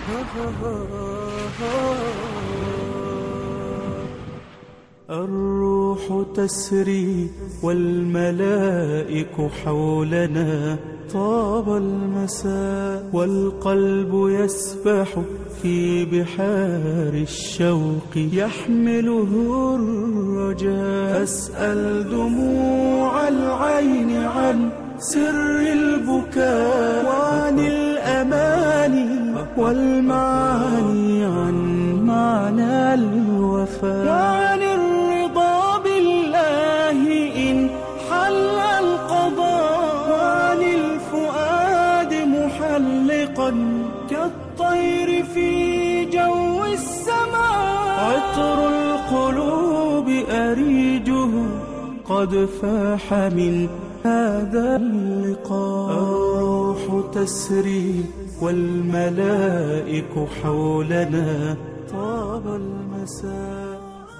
الروح تسري والملائك حولنا، طاب المساء والقلب يسبح في بحار الشوق، يحمله الرجاء. أسأل دموع العين عن سر البكاء، وعن الأماني والمعاني، عن معنى الوفاء، وعن الرضا بالله إن حل القضاء، وعن الفؤاد محلقا كالطير في جو السماء. عطر القلوب أريجه قد فاح من هذا اللقاء. الروح تسري والملائك حولنا، طاب المساء.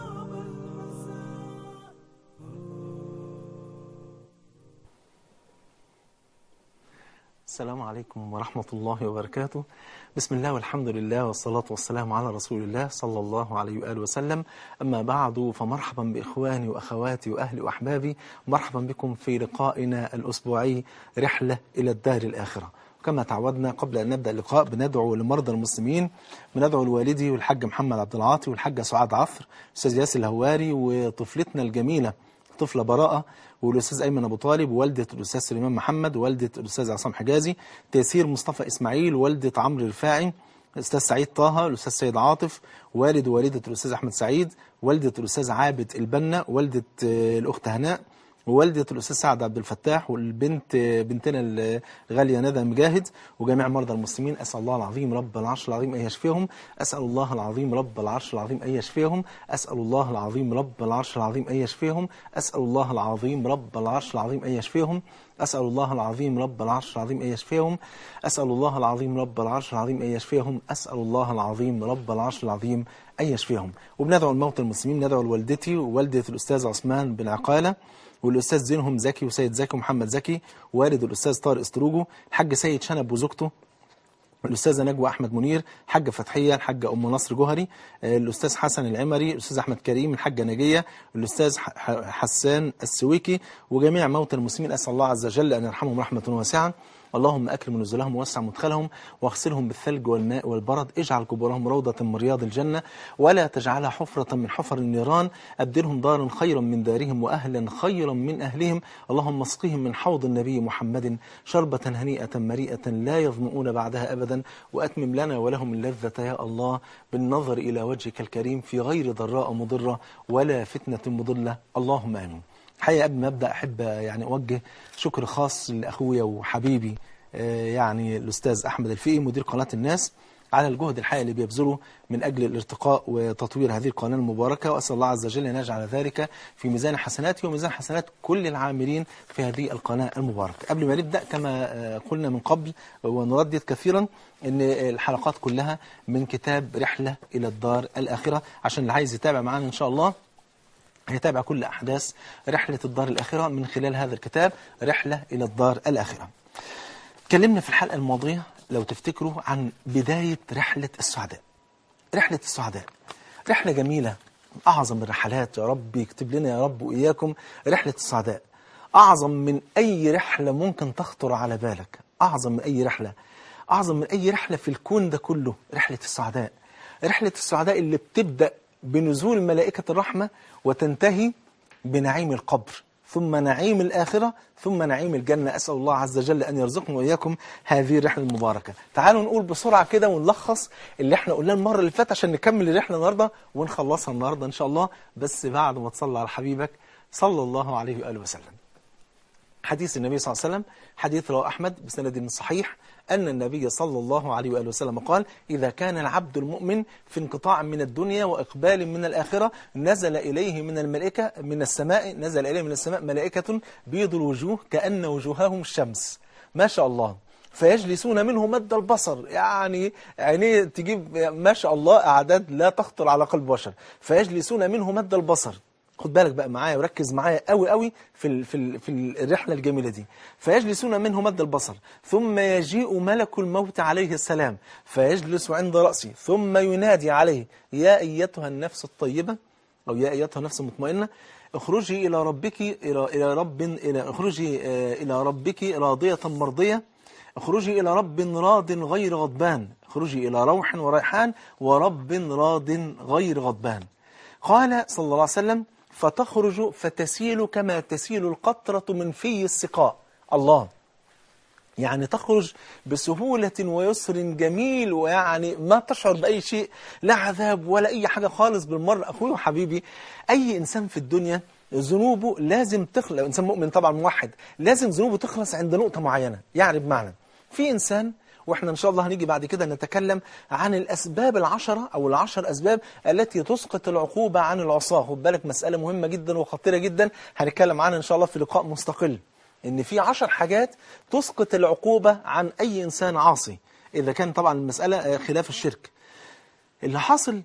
السلام عليكم ورحمة الله وبركاته. بسم الله والحمد لله والصلاة والسلام على رسول الله صلى الله عليه وآله وسلم. أما بعد، فمرحبا بإخواني وأخواتي وأهلي وأحبابي، مرحبا بكم في لقائنا الأسبوعي رحلة إلى الدار الآخرة. كما تعودنا قبل أن نبدأ اللقاء بندعو لمرضى المسلمين، بندعو لوالدي والحاج محمد عبد العاطي والحاجة سعاد عفر، الأستاذ ياسر الهواري، وطفلتنا الجميلة طفلة براءة، والأستاذ أيمن أبو طالب، ووالدة الأستاذ سليمان محمد، ووالدة الأستاذ عصام حجازي، تيسير مصطفى إسماعيل، ووالدة عمرو رفاعي، الأستاذ سعيد طه، الأستاذ سيد عاطف، والد ووالدة الأستاذ أحمد سعيد، والدة الأستاذ عابد البنا، والدة الأخت هناء، ووالدة الأستاذ سعد عبد الفتاح، والبنت بنتنا الغالية ندى مجاهد، وجميع مرضى المسلمين. أسأل الله العظيم رب العرش العظيم أن يشفيهم، أسأل الله العظيم رب العرش العظيم أن يشفيهم، أسأل الله العظيم رب العرش العظيم أن يشفيهم، أسأل الله العظيم رب العرش العظيم أن يشفيهم، أسأل الله العظيم رب العرش العظيم أن يشفيهم، أسأل الله العظيم رب العرش العظيم أن يشفيهم، أسأل الله العظيم رب العرش العظيم أن يشفيهم. وبندعو الموتى المسلمين، ندعو لوالدتي ووالدة الأستاذ عثمان بن عقالة، والأستاذ زينهم زكي وسيد زكي ومحمد زكي، والد الأستاذ طارق استروجو، الحاج سيد شنب وزوجته، الأستاذة نجوى أحمد منير، الحاجة فتحية، الحاجة أم نصر جوهري، الأستاذ حسن العمري، الأستاذ أحمد كريم، الحاجة نجية، الأستاذ حسان السويكي، وجميع موتى المسلمين. أسأل الله عز وجل أن يرحمهم رحمة واسعة. اللهم أكرم نزلهم ووسع مدخلهم، واغسلهم بالثلج والماء والبرد، اجعل قبورهم روضة من رياض الجنة، ولا تجعلها حفرة من حفر النيران، أبدلهم دارا خيرا من دارهم، وأهلا خيرا من أهلهم. اللهم اسقهم من حوض النبي محمد شربة هنيئة مريئة لا يظمؤون بعدها أبدا، وأتمم لنا ولهم اللذة يا الله بالنظر إلى وجهك الكريم في غير ضراء مضرة ولا فتنة مضلة، اللهم آمين. الحقيقة قبل ما أبدأ أحب يعني أوجه شكر خاص لأخويا وحبيبي يعني الأستاذ أحمد الفقي مدير قناة الناس على الجهد الحقيقي اللي بيبذله من أجل الارتقاء وتطوير هذه القناة المباركة، وأسأل الله عز وجل أن يجعل ذلك في ميزان حسناتي وميزان حسنات كل العاملين في هذه القناة المباركة. قبل ما نبدأ كما قلنا من قبل ونردد كثيرا أن الحلقات كلها من كتاب رحلة إلى الدار الآخرة، عشان اللي عايز يتابع معنا إن شاء الله هيتابع كل أحداث رحلة الدار الآخرة من خلال هذا الكتاب رحلة إلى الدار الآخرة. تكلمنا في الحلقة الماضية لو تفتكروا عن بداية رحلة السعداء. رحلة السعداء رحلة جميلة، أعظم الرحلات، يا رب يكتب لنا يا رب وإياكم رحلة السعداء. أعظم من أي رحلة ممكن تخطر على بالك، أعظم من أي رحلة، أعظم من أي رحلة في الكون ده كله رحلة السعداء. رحلة السعداء اللي بتبدأ بنزول ملائكة الرحمة وتنتهي بنعيم القبر، ثم نعيم الآخرة، ثم نعيم الجنة. أسأل الله عز وجل أن يرزقنا وإياكم هذه الرحلة المباركة. تعالوا نقول بسرعة كده ونلخص اللي احنا قلناه المرة اللي فاتت عشان نكمل الرحلة النهاردة ونخلصها النهاردة إن شاء الله، بس بعد ما تصلى على حبيبك صلى الله عليه وآله وسلم. حديث النبي صلى الله عليه وسلم، حديث رواه أحمد بسند صحيح، أن النبي صلى الله عليه وآله وسلم قال: إذا كان العبد المؤمن في انقطاع من الدنيا وإقبال من الآخرة، نزل إليه من الملائكة من السماء، نزل إليه من السماء ملائكة بيض الوجوه كأن وجوههم الشمس، ما شاء الله، فيجلسون منه مد البصر، يعني عينيه تجيب ما شاء الله أعداد لا تخطر على قلب بشر، فيجلسون منه مد البصر خد بالك بقى معايا وركز معايا قوي قوي في الرحلة الجميلة دي. فيجلسون منه مد البصر ثم يجيء ملك الموت عليه السلام فيجلس عند رأسه ثم ينادي عليه يا أيتها النفس الطيبة أو يا أيتها النفس المطمئنة اخرجي إلى ربك اخرجي إلى ربك راضية مرضية، اخرجي إلى رب راض غير غضبان، اخرجي إلى روح وريحان ورب راض غير غضبان. قال صلى الله عليه وسلم فتخرج فتسيل كما تسيل القطرة من في السقاء. الله، يعني تخرج بسهولة ويسر جميل، ويعني ما تشعر بأي شيء، لا عذاب ولا أي حاجة خالص بالمرة. أخوي وحبيبي، أي إنسان في الدنيا ذنوبه لازم تخلص، إنسان مؤمن طبعا موحد لازم ذنوبه تخلص عند نقطة معينة. يعني بمعنى في إنسان، وإحنا إن شاء الله هنيجي بعد كده نتكلم عن الأسباب العشرة أو العشر أسباب التي تسقط العقوبة عن العصاة. خد بالك مسألة مهمة جدا وخطيرة جدا هنتكلم عنها إن شاء الله في لقاء مستقل، إن في 10 حاجات تسقط العقوبة عن أي إنسان عاصي، إذا كان طبعا المسألة خلاف الشرك. اللي حاصل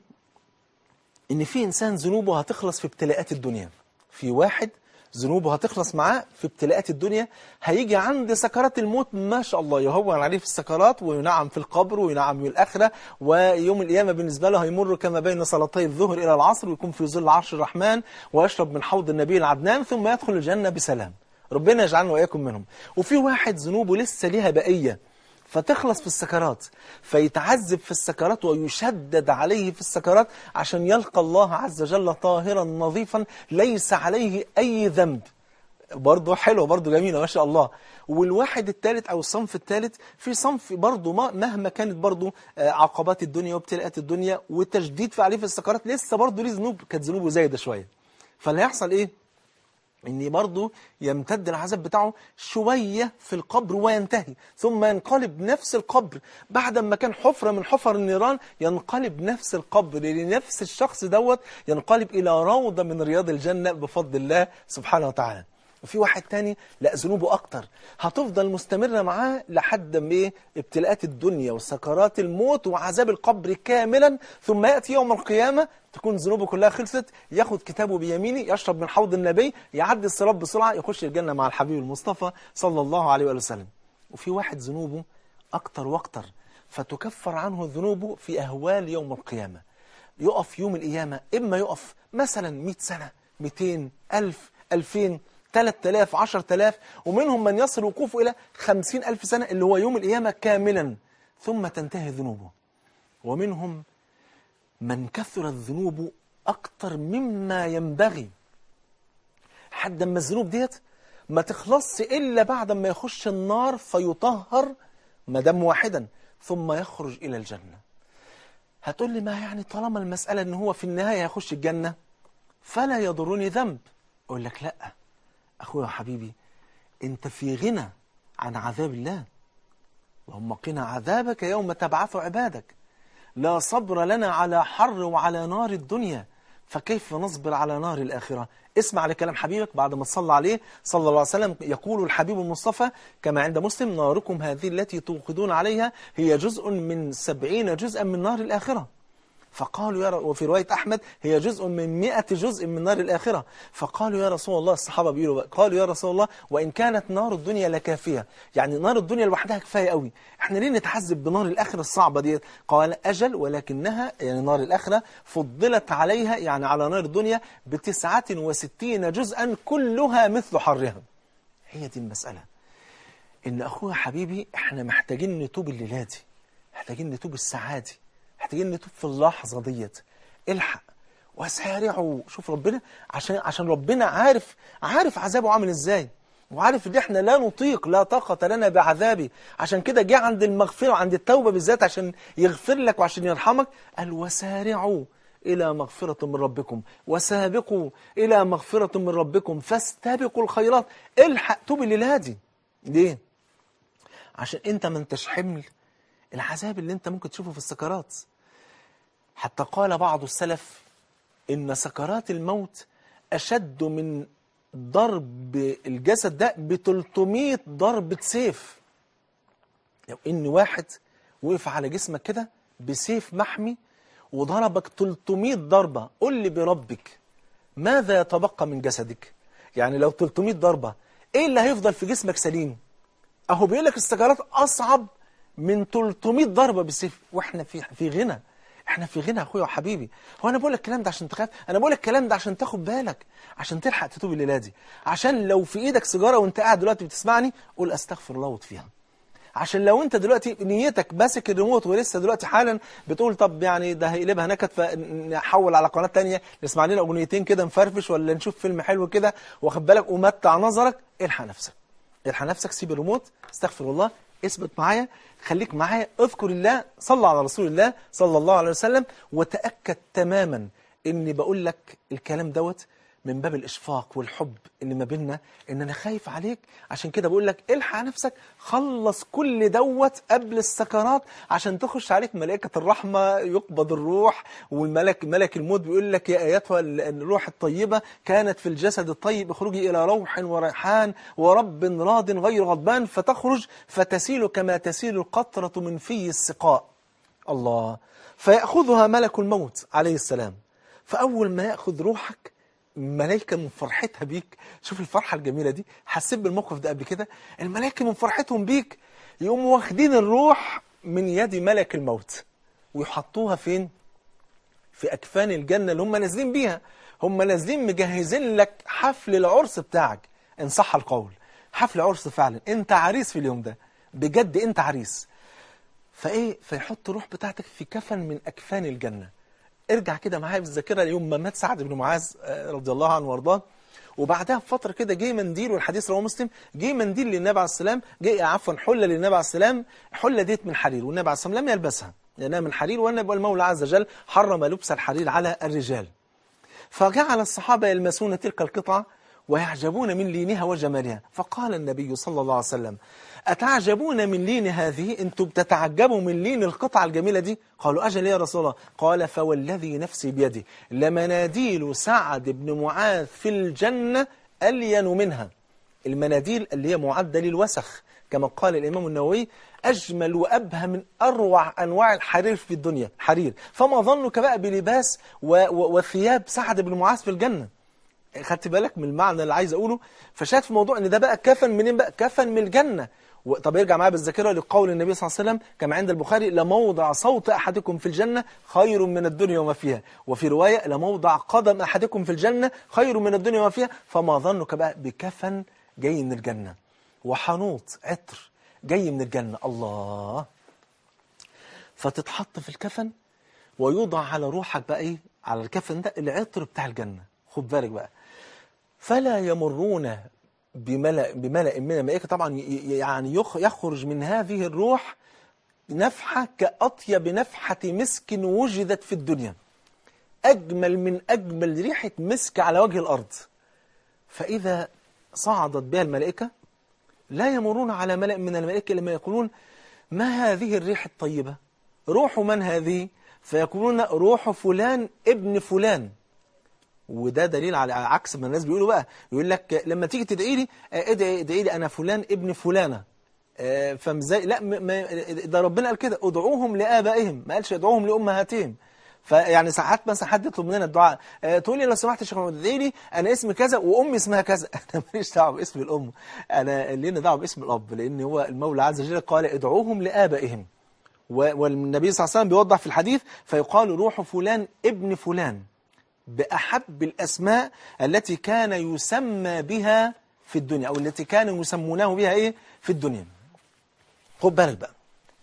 إن في إنسان ذنوبه هتخلص في ابتلاءات الدنيا، في واحد ذنوبه هتخلص معاه في ابتلاءات الدنيا، هيجي عند سكرات الموت ما شاء الله يهون عليه في السكرات وينعم في القبر وينعم في الآخرة، ويوم القيامة بالنسبة له هيمر كما بين صلاتي الظهر إلى العصر، ويكون في ظل عرش الرحمن ويشرب من حوض النبي العدنان ثم يدخل الجنة بسلام. ربنا يجعلنا وإياكم منهم. وفي واحد ذنوبه لسه ليها بقية فتخلص في السكرات، فيتعذب في السكرات ويشدد عليه في السكرات عشان يلقى الله عز وجل طاهرا نظيفا ليس عليه أي ذنب. برضه حلو، برضه جميلة ما شاء الله. والواحد الثالث أو الصنف الثالث، في صنف برضه مهما كانت برضه عقبات الدنيا وابتلاءات الدنيا وتشديد عليه في السكرات، لسه برضه ليه ذنوب كانت ذنوبه زايدة شوية. فاللي هيحصل إيه؟ إن برضه يمتد العذاب بتاعه شوية في القبر وينتهي، ثم ينقلب نفس القبر بعد ما كان حفرة من حفر النيران، ينقلب نفس القبر لنفس الشخص دوت ينقلب إلى روضة من رياض الجنة بفضل الله سبحانه وتعالى. وفي واحد تاني لا ذنوبه أكتر، هتفضل مستمرة معاه لحد ما إيه؟ ابتلاءات الدنيا وسكرات الموت وعذاب القبر كاملا، ثم يأتي يوم القيامة تكون ذنوبه كلها خلصت، ياخد كتابه بيمينه، يشرب من حوض النبي، يعدي الصراط بسرعة، يخش الجنة مع الحبيب المصطفى صلى الله عليه وآله وسلم. وفي واحد ذنوبه أكتر وأكتر، فتكفر عنه ذنوبه في أهوال يوم القيامة. يقف يوم القيامة، إما يقف مثلا 100 سنة 200 1000 2000 3000 10000، ومنهم من يصل وقوفه إلى 50,000 سنة اللي هو يوم القيامة كاملا، ثم تنتهي ذنوبه. ومنهم من كثرت ذنوبه أكتر مما ينبغي، حتى ما الذنوب ديت ما تخلصش إلا بعد ما يخش النار فيطهر مدام واحدا ثم يخرج إلى الجنة. هتقول لي ما يعني طالما المسألة إن هو في النهاية يخش الجنة فلا يضرني ذنب. أقول لك لأ أخويا وحبيبي، أنت في غنى عن عذاب الله. اللهم قنا عذابك يوم تبعث عبادك. لا صبر لنا على حر وعلى نار الدنيا، فكيف نصبر على نار الآخرة؟ اسمع لكلام حبيبك بعد ما تصلى عليه صلى الله عليه وسلم. يقول الحبيب المصطفى كما عند مسلم: ناركم هذه التي توقدون عليها هي جزء من 70 جزءا من نار الآخرة. فقالوا وفي رواية أحمد هي جزء من 100 جزء من نار الآخرة. فقالوا يا رسول الله، الصحابة بيقولوا قالوا يا رسول الله وإن كانت نار الدنيا لكافية، يعني نار الدنيا لوحدها كفاية قوي، احنا ليه نتعذب بنار الآخرة الصعبة دي؟ قال أجل، ولكنها يعني نار الآخرة فضلت عليها يعني على نار الدنيا ب69 جزءا كلها مثل حرها. هي دي المسألة، إن أخويا حبيبي احنا محتاجين نتوب الليلة دي، محتاجين نتوب الساعة دي، محتاجين نتوب في اللحظة ديت. الحق وسارعوا. شوف ربنا عشان ربنا عارف عذابه عامل ازاي، وعارف ان احنا لا نطيق، لا طاقة لنا بعذابه. عشان كده جه عند المغفرة، عند التوبة بالذات عشان يغفر لك وعشان يرحمك، قال وسارعوا إلى مغفرة من ربكم وسابقوا إلى مغفرة من ربكم فاستبقوا الخيرات. الحق توب الليلة دي. ليه؟ عشان انت ما انتش حمل العذاب اللي انت ممكن تشوفه في السكرات. حتى قال بعض السلف إن سكرات الموت أشد من ضرب الجسد ده ب300 ضربة سيف. لو إن واحد وقف على جسمك كده بسيف محمي وضربك 300 ضربة، قل لي بربك ماذا يتبقى من جسدك؟ يعني لو 300 ضربة ايه اللي هيفضل في جسمك سليم؟ اهو بيقول لك السكرات اصعب من 300 ضربة بالسيف، واحنا في غنى. احنا في غنى يا اخويا وحبيبي. هو انا بقول لك الكلام ده عشان تخاف؟ انا بقول لك الكلام ده عشان تاخد بالك، عشان تلحق تتوب الليله دي، عشان لو في ايدك سيجاره وانت قاعد دلوقتي بتسمعني قول استغفر الله واطفيها. عشان لو انت دلوقتي نيتك ماسك الريموت ولسه دلوقتي حالا بتقول طب يعني ده هيقلبها نكد فنحول على قناه ثانيه نسمع لنا اغنيتين كده نفرفش ولا نشوف فيلم حلو كده واخد بالك ومتع نظرك، الحق نفسك. الحق نفسك، سيب الريموت، استغفر الله، اثبت معايا، خليك معايا، اذكر الله، صلى على رسول الله صلى الله عليه وسلم، وتأكد تماما اني بقول لك الكلام دوت من باب الإشفاق والحب اللي ما بيننا، ان انا خايف عليك. عشان كده بقول لك الحق نفسك، خلص كل دوت قبل السكرات عشان تخش عليك ملائكة الرحمة يقبض الروح، ملك الموت بيقول لك يا ايتها الروح الطيبة كانت في الجسد الطيب اخرجي الى روح وريحان ورب راض غير غضبان، فتخرج فتسيل كما تسيل القطرة من في السقاء. الله. فيأخذها ملك الموت عليه السلام. فأول ما يأخذ روحك الملائكة من فرحتها بيك، شوف الفرحة الجميلة دي، حسيت بالموقف ده قبل كده؟ الملائكة من فرحتهم بيك يقوموا واخدين الروح من يد ملك الموت ويحطوها فين؟ في أكفان الجنة اللي هم نازلين بيها. هم نازلين مجهزين لك حفل العرس بتاعك إن صح القول، حفل عرس فعلا، أنت عريس في اليوم ده بجد، أنت عريس. فيحط الروح بتاعتك في كفن من أكفان الجنة. ارجع كده معايا بالذاكرة ليوم ما مات سعد بن معاذ رضي الله عنه وارضاه، وبعدها بفترة كده جه منديل، والحديث رواه مسلم، جه منديل للنبي عليه السلام، حلة للنبي عليه السلام، حلة ديت من حرير، والنبي عليه السلام لم يلبسها لأنها من حرير، والنبي المولى عز وجل حرم لبس الحرير على الرجال. فجعل الصحابة يلمسون تلك القطعة ويعجبون من لينها وجمالها، فقال النبي صلى الله عليه وسلم أتعجبون من لين هذه؟ أنتم بتتعجبوا من لين القطعة الجميلة دي؟ قالوا أجل يا رسول الله. قال فوالذي نفسي بيده لمناديل سعد بن معاذ في الجنة ألين منها. المناديل اللي هي معدة للوسخ كما قال الإمام النووي أجمل وأبهى من أروع أنواع الحرير في الدنيا، حرير. فما ظنك بقى بلباس وثياب سعد بن معاذ في الجنة؟ خدت بالك من المعنى اللي عايز أقوله؟ فشاهد في موضوع أن ده بقى كفن منين؟ بقى كفن من الجنة. طب يرجع معايا بالذاكرة لقول النبي صلى الله عليه وسلم كما عند البخاري لموضع صوت أحدكم في الجنة خير من الدنيا وما فيها، وفي رواية لموضع قدم أحدكم في الجنة خير من الدنيا وما فيها. فما ظنك بقى بكفن جاي من الجنة وحنوط عطر جاي من الجنة؟ الله. فتتحط في الكفن ويوضع على روحك بقى ايه؟ على الكفن ده العطر بتاع الجنة. خد بالك بقى، فلا يمرون بملأ من الملائكة، طبعا يعني يخرج من هذه الروح نفحة كأطيب نفحة مسك وجدت في الدنيا، أجمل من أجمل ريحة مسك على وجه الأرض. فإذا صعدت بها الملائكة لا يمرون على ملأ من الملائكة لما يقولون ما هذه الريح الطيبة؟ روح من هذه؟ فيقولون روح فلان ابن فلان. وده دليل على عكس ما الناس بيقولوا بقى، يقول لك لما تيجي تدعي لي ادعي لي أنا فلان ابن فلانة. فمزاي؟ لا، ده ربنا قال كده ادعوهم لآبائهم، ما قالش ادعوهم لأمهاتهم. فيعني ساعات مثلا حد يطلب مننا الدعاء، تقول لي لو سمحت يا شيخ محمد ادعي لي انا اسمي كذا وامي اسمها كذا. انا ماليش دعوه باسم الام، انا لينا دعوه باسم الاب، لان هو المولى عز وجل قال ادعوهم لآبائهم. والنبي صلى الله عليه وسلم بيوضح في الحديث فيقال روح فلان ابن فلان بأحب الأسماء التي كان يسمى بها في الدنيا، أو التي كانوا يسمونه بها إيه في الدنيا. خد بالك بقى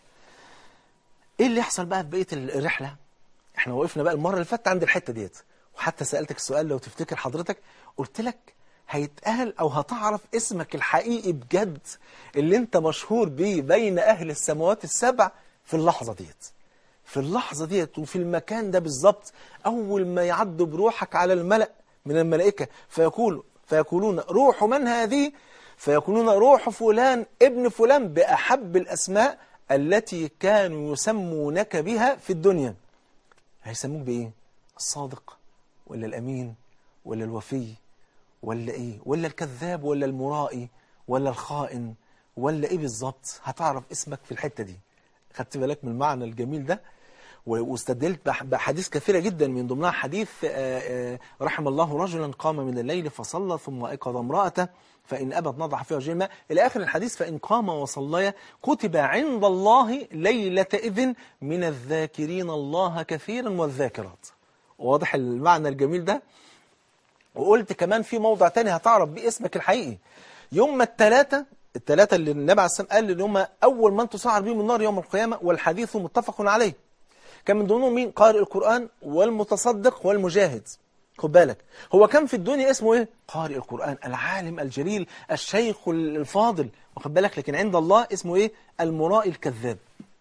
إيه اللي يحصل بقى في بقية الرحلة. إحنا وقفنا بقى المرة اللي فاتت عند الحتة ديت، وحتى سألتك السؤال لو تفتكر حضرتك، قلت لك هيتقال أو هتعرف اسمك الحقيقي بجد اللي أنت مشهور بيه بين أهل السماوات السبع في اللحظة ديت، في اللحظة ديت وفي المكان ده بالظبط. أول ما يعدوا بروحك على الملأ من الملائكة فيقولون روح من هذه؟ فيقولون روح فلان ابن فلان بأحب الأسماء التي كانوا يسمونك بها في الدنيا. هيسموك بإيه؟ الصادق ولا الأمين ولا الوفي ولا إيه؟ ولا الكذاب ولا المرائي ولا الخائن ولا إيه بالظبط؟ هتعرف اسمك في الحتة دي. خدت بالك من المعنى الجميل ده؟ واستدلت بحديث كثيرة جدا، من ضمنها حديث رحم الله رجلا قام من الليل فصلى ثم أيقظ امرأته فإن أبت نضح فيها وجه الماء إلى آخر الحديث. فإن قام وصلى كتب عند الله ليلة إذن من الذاكرين الله كثيرا والذاكرات. واضح المعنى الجميل ده؟ وقلت كمان في موضع تاني هتعرف بيه اسمك الحقيقي. يوم الثلاثة اللي النبي عليه الصلاة والسلام قال اللي هم أول من تسعر بهم النار يوم القيامة، والحديث متفق عليه. كان من ضمنهم مين؟ قارئ القرآن والمتصدق والمجاهد. خد بالك، هو كان في الدنيا اسمه ايه؟ قارئ القرآن، العالم الجليل الشيخ الفاضل، واخد بالك؟ لكن عند الله اسمه ايه؟ المرائي الكذاب.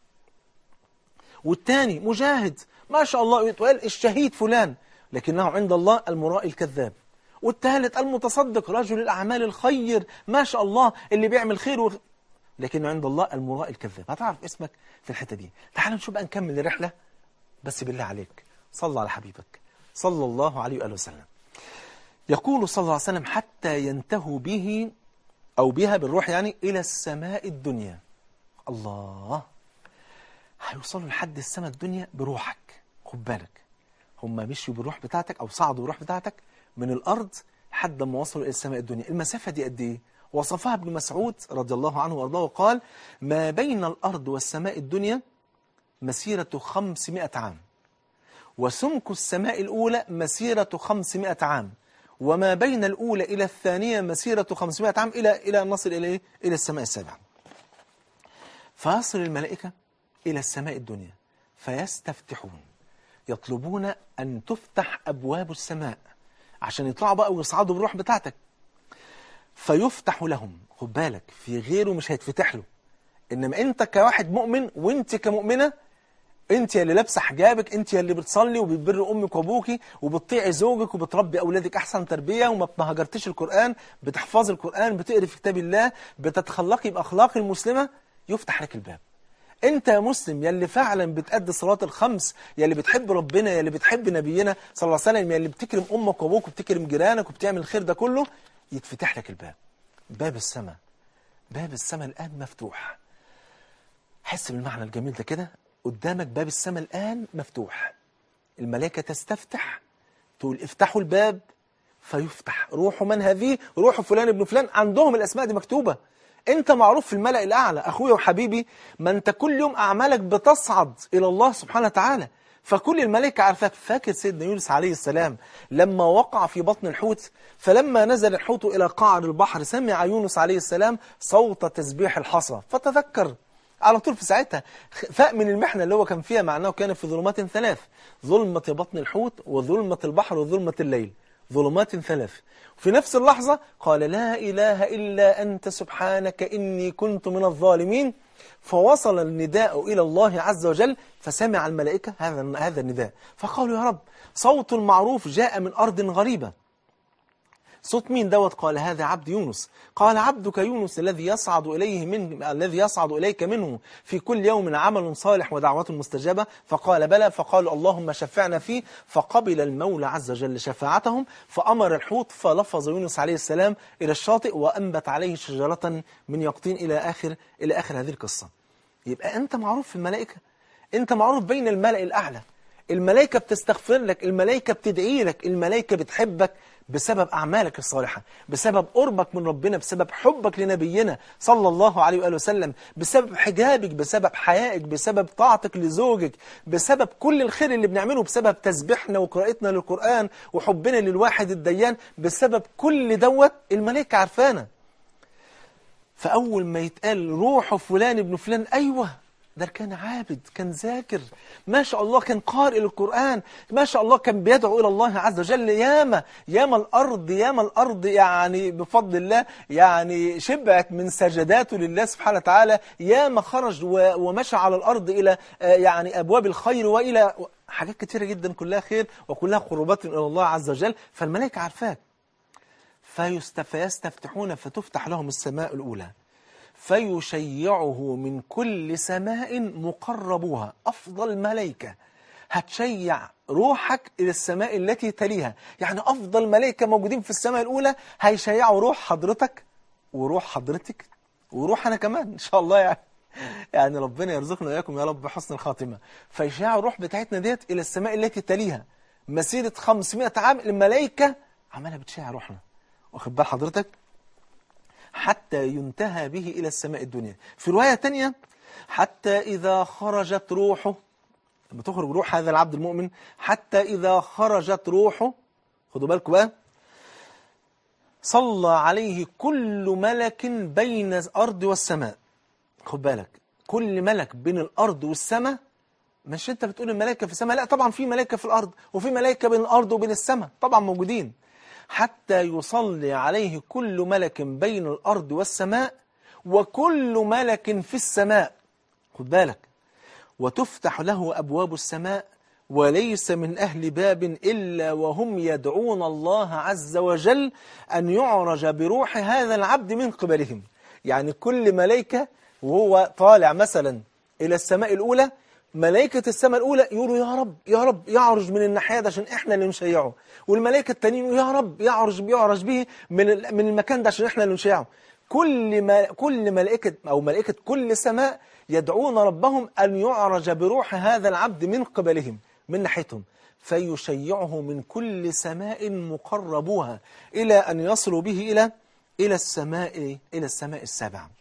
والتاني مجاهد، ما شاء الله يتقال الشهيد فلان، لكنه عند الله المرائي الكذاب. والثالث المتصدق، رجل الأعمال الخير، ما شاء الله اللي بيعمل خير لكن عند الله المرائي الكذاب. هتعرف اسمك في الحتة دي. تعال نشوف بقى نكمل الرحلة، بس بالله عليك صلى على حبيبك صلى الله عليه وآله وسلم. يقول صلى الله عليه وسلم حتى ينتهوا به أو بها بالروح يعني إلى السماء الدنيا. الله، هيوصلوا لحد السماء الدنيا بروحك. خد بالك، هم مشوا بالروح بتاعتك أو صعدوا بالروح بتاعتك من الأرض لحد ما وصلوا إلى السماء الدنيا. المسافة دي قد إيه؟ وصفها ابن مسعود رضي الله عنه وأرضاه وقال: ما بين الأرض والسماء الدنيا مسيرة 500 عام، وسمك السماء الأولى مسيرة 500 عام، وما بين الأولى إلى الثانية مسيرة 500 عام إلى أن نصل إلى السماء السابعة. فيصل الملائكة إلى السماء الدنيا فيستفتحون، يطلبون أن تفتح أبواب السماء عشان يطلعوا بقى ويصعدوا بالروح بتاعتك. فيفتح لهم. خد بالك، في غيره مش هيتفتح له، إنما أنت كواحد مؤمن وأنت كمؤمنة، أنت اللي لابسه حجابك، أنت اللي بتصلي وبتبر أمك وأبوكي وبتطيعي زوجك وبتربي أولادك أحسن تربية وما هجرتش القرآن، بتحفظي القرآن، بتقري في كتاب الله، بتتخلقي بأخلاق المسلمة، يفتح لك الباب. انت يا مسلم يلي فعلا بتأدي صلاة الخمس، يلي بتحب ربنا، يلي بتحب نبينا صلى الله عليه وسلم، يلي بتكرم امك وابوك وبتكرم جيرانك وبتعمل الخير ده كله، يتفتح لك الباب. باب السماء، باب السماء الآن مفتوح. حس بالمعنى الجميل ده كده، قدامك باب السماء الآن مفتوح. الملائكة تستفتح، تقول افتحوا الباب فيفتح. روح من هذه؟ روح فلان ابن فلان. عندهم الأسماء دي مكتوبة. انت معروف في الملأ الأعلى اخويا وحبيبي، ما انت كل يوم أعمالك بتصعد إلى الله سبحانه وتعالى، فكل الملائكة عارفاك. فاكر سيدنا يونس عليه السلام لما وقع في بطن الحوت، فلما نزل الحوت إلى قعر البحر سمع يونس عليه السلام صوت تسبيح الحصى، فتذكر على طول في ساعتها، فاق من المحنة اللي هو كان فيها، مع أنه كان في ظلمات ثلاث: ظلمة بطن الحوت وظلمة البحر وظلمة الليل، ظلمات ثلاث. في نفس اللحظة قال: لا إله إلا أنت سبحانك إني كنت من الظالمين. فوصل النداء إلى الله عز وجل، فسمع الملائكة هذا النداء، فقالوا: يا رب، صوت المعروف جاء من أرض غريبة. صوت مين دوت؟ قال: هذا عبد يونس. قال: عبدك يونس الذي يصعد إليك منه في كل يوم عمل صالح ودعوة مستجابة. فقال: بلى. فقالوا: اللهم شفعنا فيه. فقبل المولى عز وجل شفاعتهم، فأمر الحوت فلفظ يونس عليه السلام إلى الشاطئ وأنبت عليه شجرة من يقطين إلى آخر هذه القصة. يبقى أنت معروف في الملائكة، أنت معروف بين الملأ الأعلى. الملائكة بتستغفر لك، الملائكة بتدعي لك، الملائكة بتحبك بسبب أعمالك الصالحة، بسبب قربك من ربنا، بسبب حبك لنبينا صلى الله عليه وآله وسلم، بسبب حجابك، بسبب حيائك، بسبب طاعتك لزوجك، بسبب كل الخير اللي بنعمله، بسبب تسبيحنا وقراءتنا للقرآن وحبنا للواحد الديان، بسبب كل دوت الملائكة عارفانا. فأول ما يتقال روح فلان ابن فلان، أيوة ده كان عابد، كان ذاكر، ما شاء الله كان قارئ للقرآن، ما شاء الله كان بيدعو إلى الله عز وجل. ياما الأرض يعني بفضل الله يعني شبعت من سجداته لله سبحانه وتعالى، ياما خرج ومشى على الأرض إلى يعني أبواب الخير وإلى حاجات كتيرة جدا كلها خير وكلها قربات إلى الله عز وجل. فالملائكة عارفاك. فيستفتحون فتفتح لهم السماء الأولى، فيشيعه من كل سماء مقربوها. أفضل ملائكة هتشيع روحك إلى السماء التي تليها، يعني أفضل ملائكة موجودين في السماء الأولى هيشيعوا روح حضرتك وروح حضرتك وروح أنا كمان إن شاء الله. يعني يعني ربنا يرزقنا وإياكم يا رب بحسن الخاتمة. فيشاع الروح بتاعتنا ديت إلى السماء التي تليها مسيرة 500 عام، الملائكة عمالها بتشاع روحنا، واخد بال حضرتك، حتى ينتهى به إلى السماء الدنيا. في رواية تانية حتى إذا خرجت روحه، بتخرج روح هذا العبد المؤمن، حتى إذا خرجت روحه، خدوا بالكم بقى، صلى عليه كل ملك بين الأرض والسماء. خد بالك، كل ملك بين الأرض والسماء. مش انت بتقول الملائكة في السماء، لا طبعا في ملائكة في الأرض، وفي ملائكة بين الأرض وبين السماء طبعا موجودين. حتى يصلي عليه كل ملك بين الأرض والسماء وكل ملك في السماء. خد بالك، وتفتح له أبواب السماء وليس من أهل باب إلا وهم يدعون الله عز وجل أن يعرج بروح هذا العبد من قبلهم. يعني كل ملائكة وهو طالع مثلا إلى السماء الأولى، ملائكة السماء الأولى يقولوا يا رب يا رب يعرج من الناحية ده عشان إحنا اللي نشيعه، والملائكة التانيين يا رب يعرج به من المكان ده عشان إحنا اللي نشيعه. كل ملائكة أو ملائكة كل سماء يدعون ربهم أن يعرج بروح هذا العبد من قبلهم، من ناحيتهم، فيشيعه من كل سماء مقربوها إلى أن يصلوا به إلى السماء السابعة.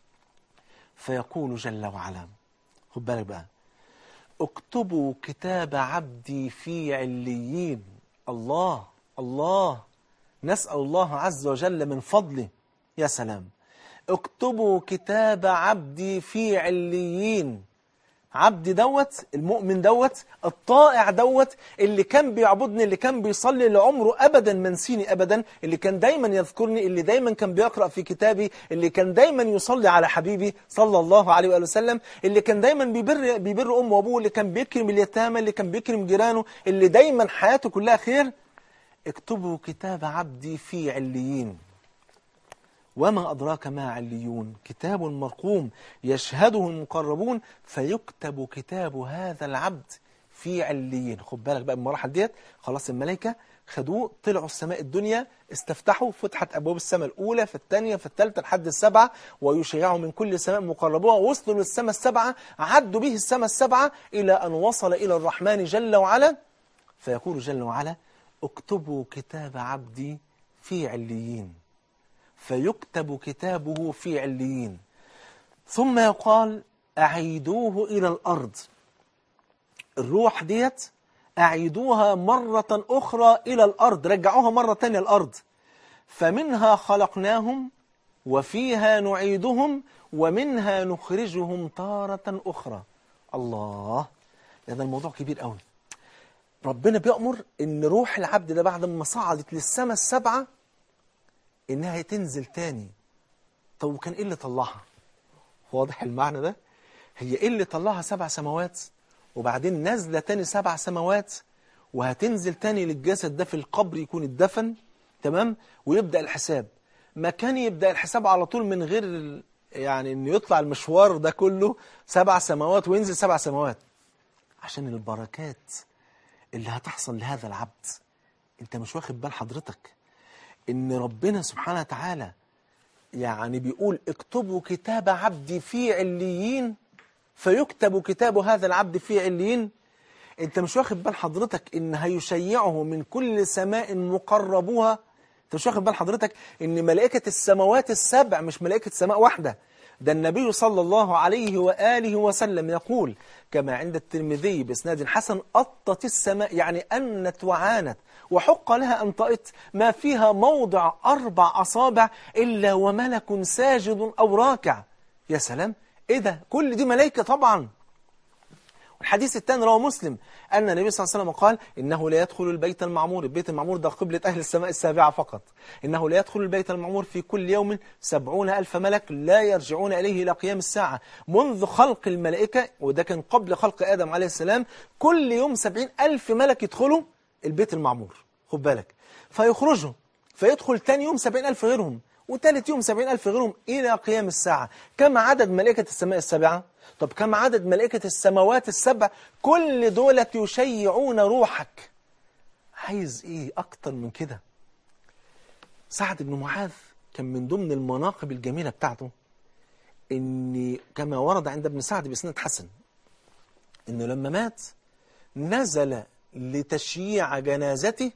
فيقول جل وعلا، خد بالك بقى، اكتبوا كتاب عبدي في عليين. الله الله، نسأل الله عز وجل من فضله. يا سلام، اكتبوا كتاب عبدي في عليين. عبدي دوت، المؤمن دوت، الطائع دوت، اللي كان بيعبدني، اللي كان بيصلي لعمره أبدا منسيني أبدا، اللي كان دايما يذكرني، اللي دايما كان بيقرأ في كتابي، اللي كان دايما يصلي على حبيبي صلى الله عليه وآله وسلم، اللي كان دايما بيبر أمه وأبوه، اللي كان بيكرم اليتامى، اللي كان بيكرم جيرانه، اللي دايما حياته كلها خير. اكتبوا كتاب عبدي في عليين. وما أدراك ما عليون، كتاب مرقوم يشهده المقربون، فيكتب كتاب هذا العبد في عليين. خد بالك بقى المراحل ديت، خلاص الملائكة خدوه، طلعوا السماء الدنيا، استفتحوا، فتحت أبواب السماء الأولى، في الثانية، في الثالثة، لحد السبعة، ويشيعوا من كل سماء مقربوها. وصلوا للسماء السبعة، عدوا به السماء السبعة إلى أن وصل إلى الرحمن جل وعلا، فيقول جل وعلا اكتبوا كتاب عبدي في عليين. فيكتب كتابه في عليين، ثم يقال أعيدوه إلى الأرض. الروح ديت أعيدوها مرة أخرى إلى الأرض، رجعوها مرة تانية الأرض. فمنها خلقناهم وفيها نعيدهم ومنها نخرجهم تارة أخرى. الله، ده الموضوع كبير قوي. ربنا بيأمر إن روح العبد ده بعد ما صعدت للسماء السبعة إنها تنزل تاني. طب وكان إيه اللي طلعها؟ واضح المعنى ده؟ هي إيه اللي طلعها 7 سماوات وبعدين نازلة تاني 7 سماوات، وهتنزل تاني للجسد ده في القبر يكون الدفن، تمام، ويبدأ الحساب. ما كان يبدأ الحساب على طول من غير يعني إنه يطلع المشوار ده كله 7 سماوات وينزل 7 سماوات، عشان البركات اللي هتحصل لهذا العبد. انت مش واخد بال حضرتك ان ربنا سبحانه وتعالى يعني بيقول اكتبوا كتاب عبدي في عليين، فيكتب كتاب هذا العبد في عليين. انت مش واخد بال حضرتك ان هيشيعه من كل سماء مقربوها. انت مش واخد بال حضرتك ان ملائكة السماوات السبع مش ملائكة سماء واحدة. ده النبي صلى الله عليه وآله وسلم يقول كما عند الترمذي بإسناد حسن: أطت السماء، يعني أنت وعانت، وحق لها أن تأط، ما فيها موضع 4 أصابع إلا وملك ساجد أو راكع. يا سلام، إيه ده؟ كل دي ملائكة طبعا. الحديث الثاني رواه مسلم أن النبي صلى الله عليه وسلم قال: إنه لا يدخل البيت المعمور، البيت المعمور ده قبلة أهل السماء السابعة فقط، إنه لا يدخل البيت المعمور في كل يوم 70,000 ملك لا يرجعون إليه إلى قيام الساعة منذ خلق الملائكة، وده كان قبل خلق آدم عليه السلام. كل يوم 70,000 ملك يدخلوا البيت المعمور، خد بالك، فيخرجوا، فيدخل تاني يوم 70,000 غيرهم، وثالث يوم 70,000 غيرهم إلى قيام الساعة. كم عدد ملائكة السماء السابعة؟ طب كم عدد ملائكة السماوات السبع؟ كل دولة يشيعون روحك. عايز ايه اكتر من كده؟ سعد بن معاذ كان من ضمن المناقب الجميلة بتاعته إن كما ورد عند ابن سعد بإسناد حسن إنه لما مات نزل لتشييع جنازته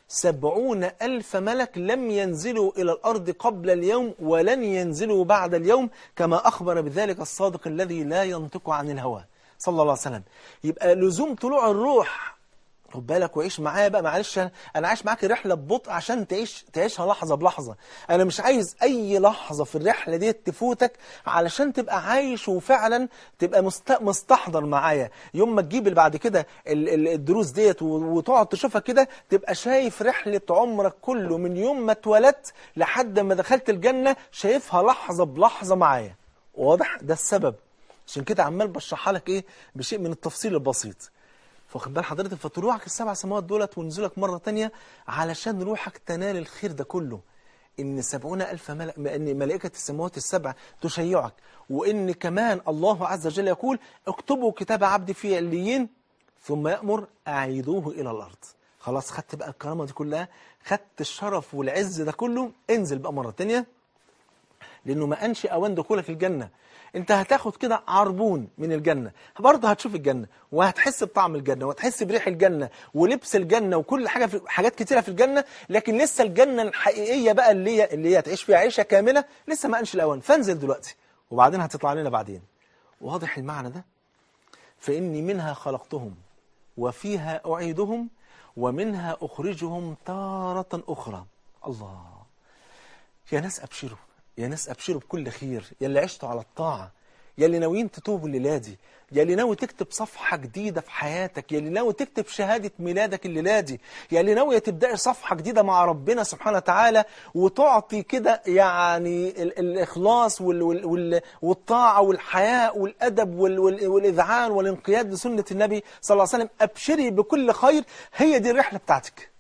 70,000 ملك لم ينزلوا إلى الأرض قبل اليوم ولن ينزلوا بعد اليوم، كما أخبر بذلك الصادق الذي لا ينطق عن الهوى صلى الله عليه وسلم. يبقى لزوم طلوع الروح، خد بالك وعيش معايا بقى، معلش انا عايش معاك الرحله ببطء عشان تعيشها لحظه بلحظه. انا مش عايز اي لحظه في الرحله دي تفوتك، علشان تبقى عايش وفعلا تبقى مستحضر معايا. يوم ما تجيب اللي بعد كده الدروس ديت وتقعد تشوفها كده، تبقى شايف رحله عمرك كله من يوم ما اتولدت لحد ما دخلت الجنه، شايفها لحظه بلحظه معايا. واضح؟ ده السبب. عشان كده عمال بشرحها لك ايه بشيء من التفصيل البسيط. فاخد بال حضرتك؟ فطلوعك ال7 سماوات دولت ونزولك مرة تانية علشان روحك تنال الخير ده كله. إن 70,000 ملك، إن ملائكة السماوات ال7 تشيعك، وإن كمان الله عز وجل يقول اكتبوا كتاب عبدي في عليين ثم يأمر أعيدوه إلى الأرض. خلاص خدت بقى الكرامة دي كلها، خدت الشرف والعز ده كله، انزل بقى مرة تانية، لأنه ما أنشئ أوان دخولك الجنة. انت هتاخد كده عربون من الجنة، برضه هتشوف الجنة وهتحس بطعم الجنة وهتحس بريح الجنة ولبس الجنة وكل حاجة حاجات كتيرة في الجنة، لكن لسه الجنة الحقيقية بقى اللي هي تعيش فيها عيشة كاملة لسه ما أنش الأوان. فانزل دلوقتي وبعدين هتطلع لنا بعدين. واضح المعنى ده؟ فإني منها خلقتهم وفيها أعيدهم ومنها أخرجهم تارة أخرى. الله، يا ناس أبشروا، يا ناس أبشروا بكل خير، يا اللي عشتوا على الطاعة، يا اللي ناويين تتوبوا الليلة دي، يا اللي ناوي تكتب صفحة جديدة في حياتك، يا اللي ناوي تكتب شهادة ميلادك الليلة دي، يا اللي ناوي تبدأ صفحة جديدة مع ربنا سبحانه وتعالى، وتعطي كده يعني الإخلاص والطاعة والحياء والأدب والإذعان والانقياد لسنة النبي صلى الله عليه وسلم. أبشري بكل خير، هي دي الرحلة بتاعتك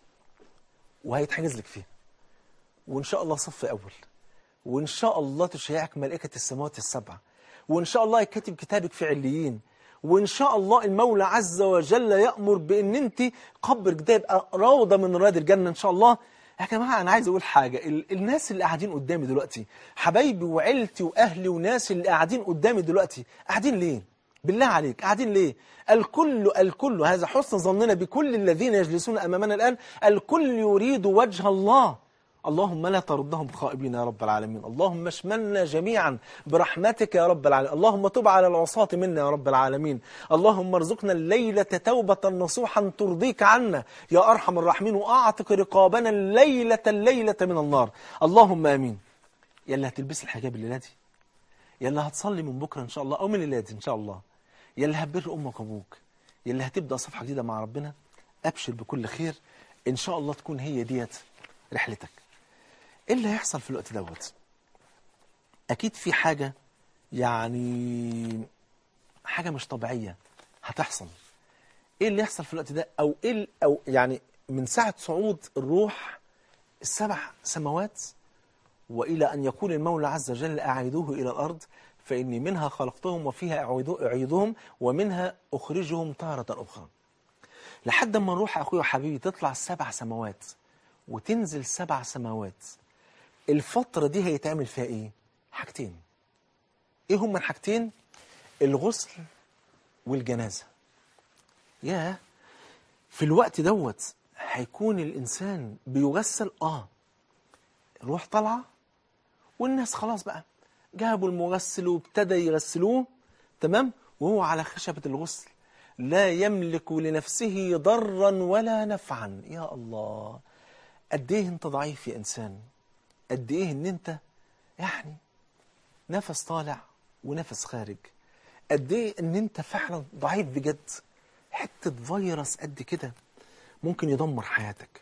وهيتحجز لك فيها، وإن شاء الله صف أول، وإن شاء الله تشيعك ملائكة السماوات ال7، وإن شاء الله يكتب كتابك في عليين، وإن شاء الله المولى عز وجل يأمر بأن أنت قبرك ده يبقى روضة من رياض الجنة إن شاء الله. يا جماعة أنا عايز أقول حاجة، الناس اللي قاعدين قدامي دلوقتي، حبايبي وعيلتي وأهلي وناس اللي قاعدين قدامي دلوقتي، قاعدين ليه؟ بالله عليك قاعدين ليه؟ الكل هذا حسن ظننا بكل الذين يجلسون أمامنا الآن، الكل يريد وجه الله. اللهم لا تردهم خائبين يا رب العالمين، اللهم اشملنا جميعا برحمتك يا رب العالمين، اللهم تب على العصاة منا يا رب العالمين، اللهم ارزقنا الليلة توبة نصوحا ترضيك عنا يا أرحم الراحمين، وأعتق رقابنا الليلة من النار، اللهم آمين. يلا هتلبس الحجاب الليلة دي، يلا هتصلي من بكرة إن شاء الله أو من الليلة دي إن شاء الله، يلا هتبر أمك وأبوك، يلا هتبدأ صفحة جديدة مع ربنا، أبشر بكل خير إن شاء الله تكون هي ديت رحلتك. ايه اللي هيحصل في الوقت دوت؟ اكيد في حاجة، يعني حاجة مش طبيعية هتحصل. ايه اللي يحصل في الوقت ده؟ او يعني من ساعة صعود الروح ال7 سماوات والى ان يقول المولى عز وجل اعيدوه الى الارض، فاني منها خلقتهم وفيها اعيدهم ومنها اخرجهم تارة اخرى، لحد ما نروح اخويا وحبيبي تطلع 7 سماوات وتنزل 7 سماوات. الفترة دي هيتعمل فيها ايه؟ حاجتين. ايه هما الحاجتين؟ الغسل والجنازة. يا في الوقت دوت هيكون الإنسان بيغسل، روح طالعة، والناس خلاص بقى جابوا المغسل وابتدى يغسلوه تمام، وهو على خشبة الغسل لا يملك لنفسه ضرا ولا نفعا. يا الله، قد ايه انت ضعيف يا إنسان، قد ايه ان انت يعني نفس طالع ونفس خارج، قد ايه ان انت فعلا ضعيف بجد. حتة فيروس قد كده ممكن يدمر حياتك،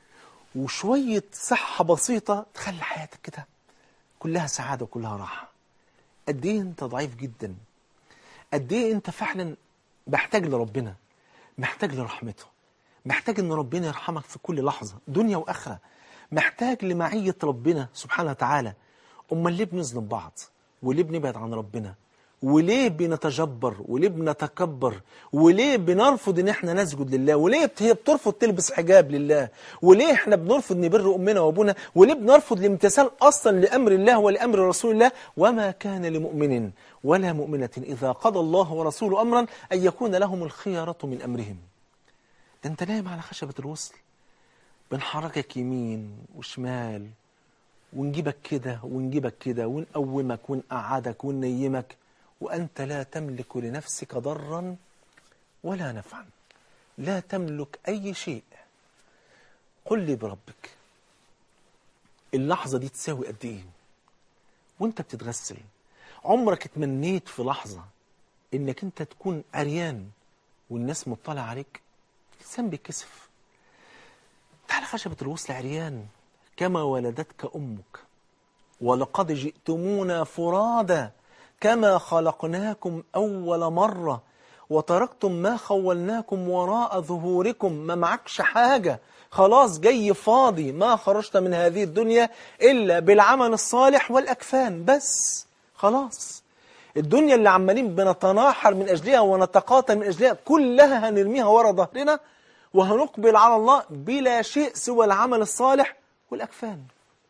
وشوية صحة بسيطة تخلي حياتك كده كلها سعادة وكلها راحة. قد ايه انت ضعيف جدا، قد ايه انت فعلا محتاج لربنا، محتاج لرحمته، محتاج ان ربنا يرحمك في كل لحظة دنيا واخرة، محتاج لمعية ربنا سبحانه وتعالى. امال ليه بنظلم بعض وليه بنبعد عن ربنا وليه بنتجبر؟ وليه بنتكبر؟ وليه بنرفض ان احنا نسجد لله؟ وليه هي بترفض تلبس حجاب لله؟ وليه احنا بنرفض نبر امنا وابونا؟ وليه بنرفض الامتثال اصلا لامر الله ولامر رسول الله؟ وما كان لمؤمن ولا مؤمنة اذا قضى الله ورسوله امرا ان يكون لهم الخيرة من امرهم. ده انت نايم على خشبة الوصل، بنحركك يمين وشمال، ونجيبك كده ونجيبك كده، ونقومك ونقعدك وننيمك، وأنت لا تملك لنفسك ضرا ولا نفعا، لا تملك أي شيء. قل لي بربك، اللحظة دي تساوي قد إيه؟ وانت بتتغسل عمرك اتمنيت في لحظة إنك انت تكون عريان والناس مطلع عليك؟ لسان بيكسف. تعال خشبة الوصل عريان كما ولدتك أمك، ولقد جئتمونا فرادا كما خلقناكم أول مرة، وتركتم ما خولناكم وراء ظهوركم. ما معكش حاجة، خلاص جاي فاضي، ما خرجت من هذه الدنيا إلا بالعمل الصالح والأكفان بس. خلاص الدنيا اللي عمالين بنتناحر من أجلها ونتقاتل من أجلها كلها هنرميها ورا ظهرنا، وهنقبل على الله بلا شيء سوى العمل الصالح والأكفان.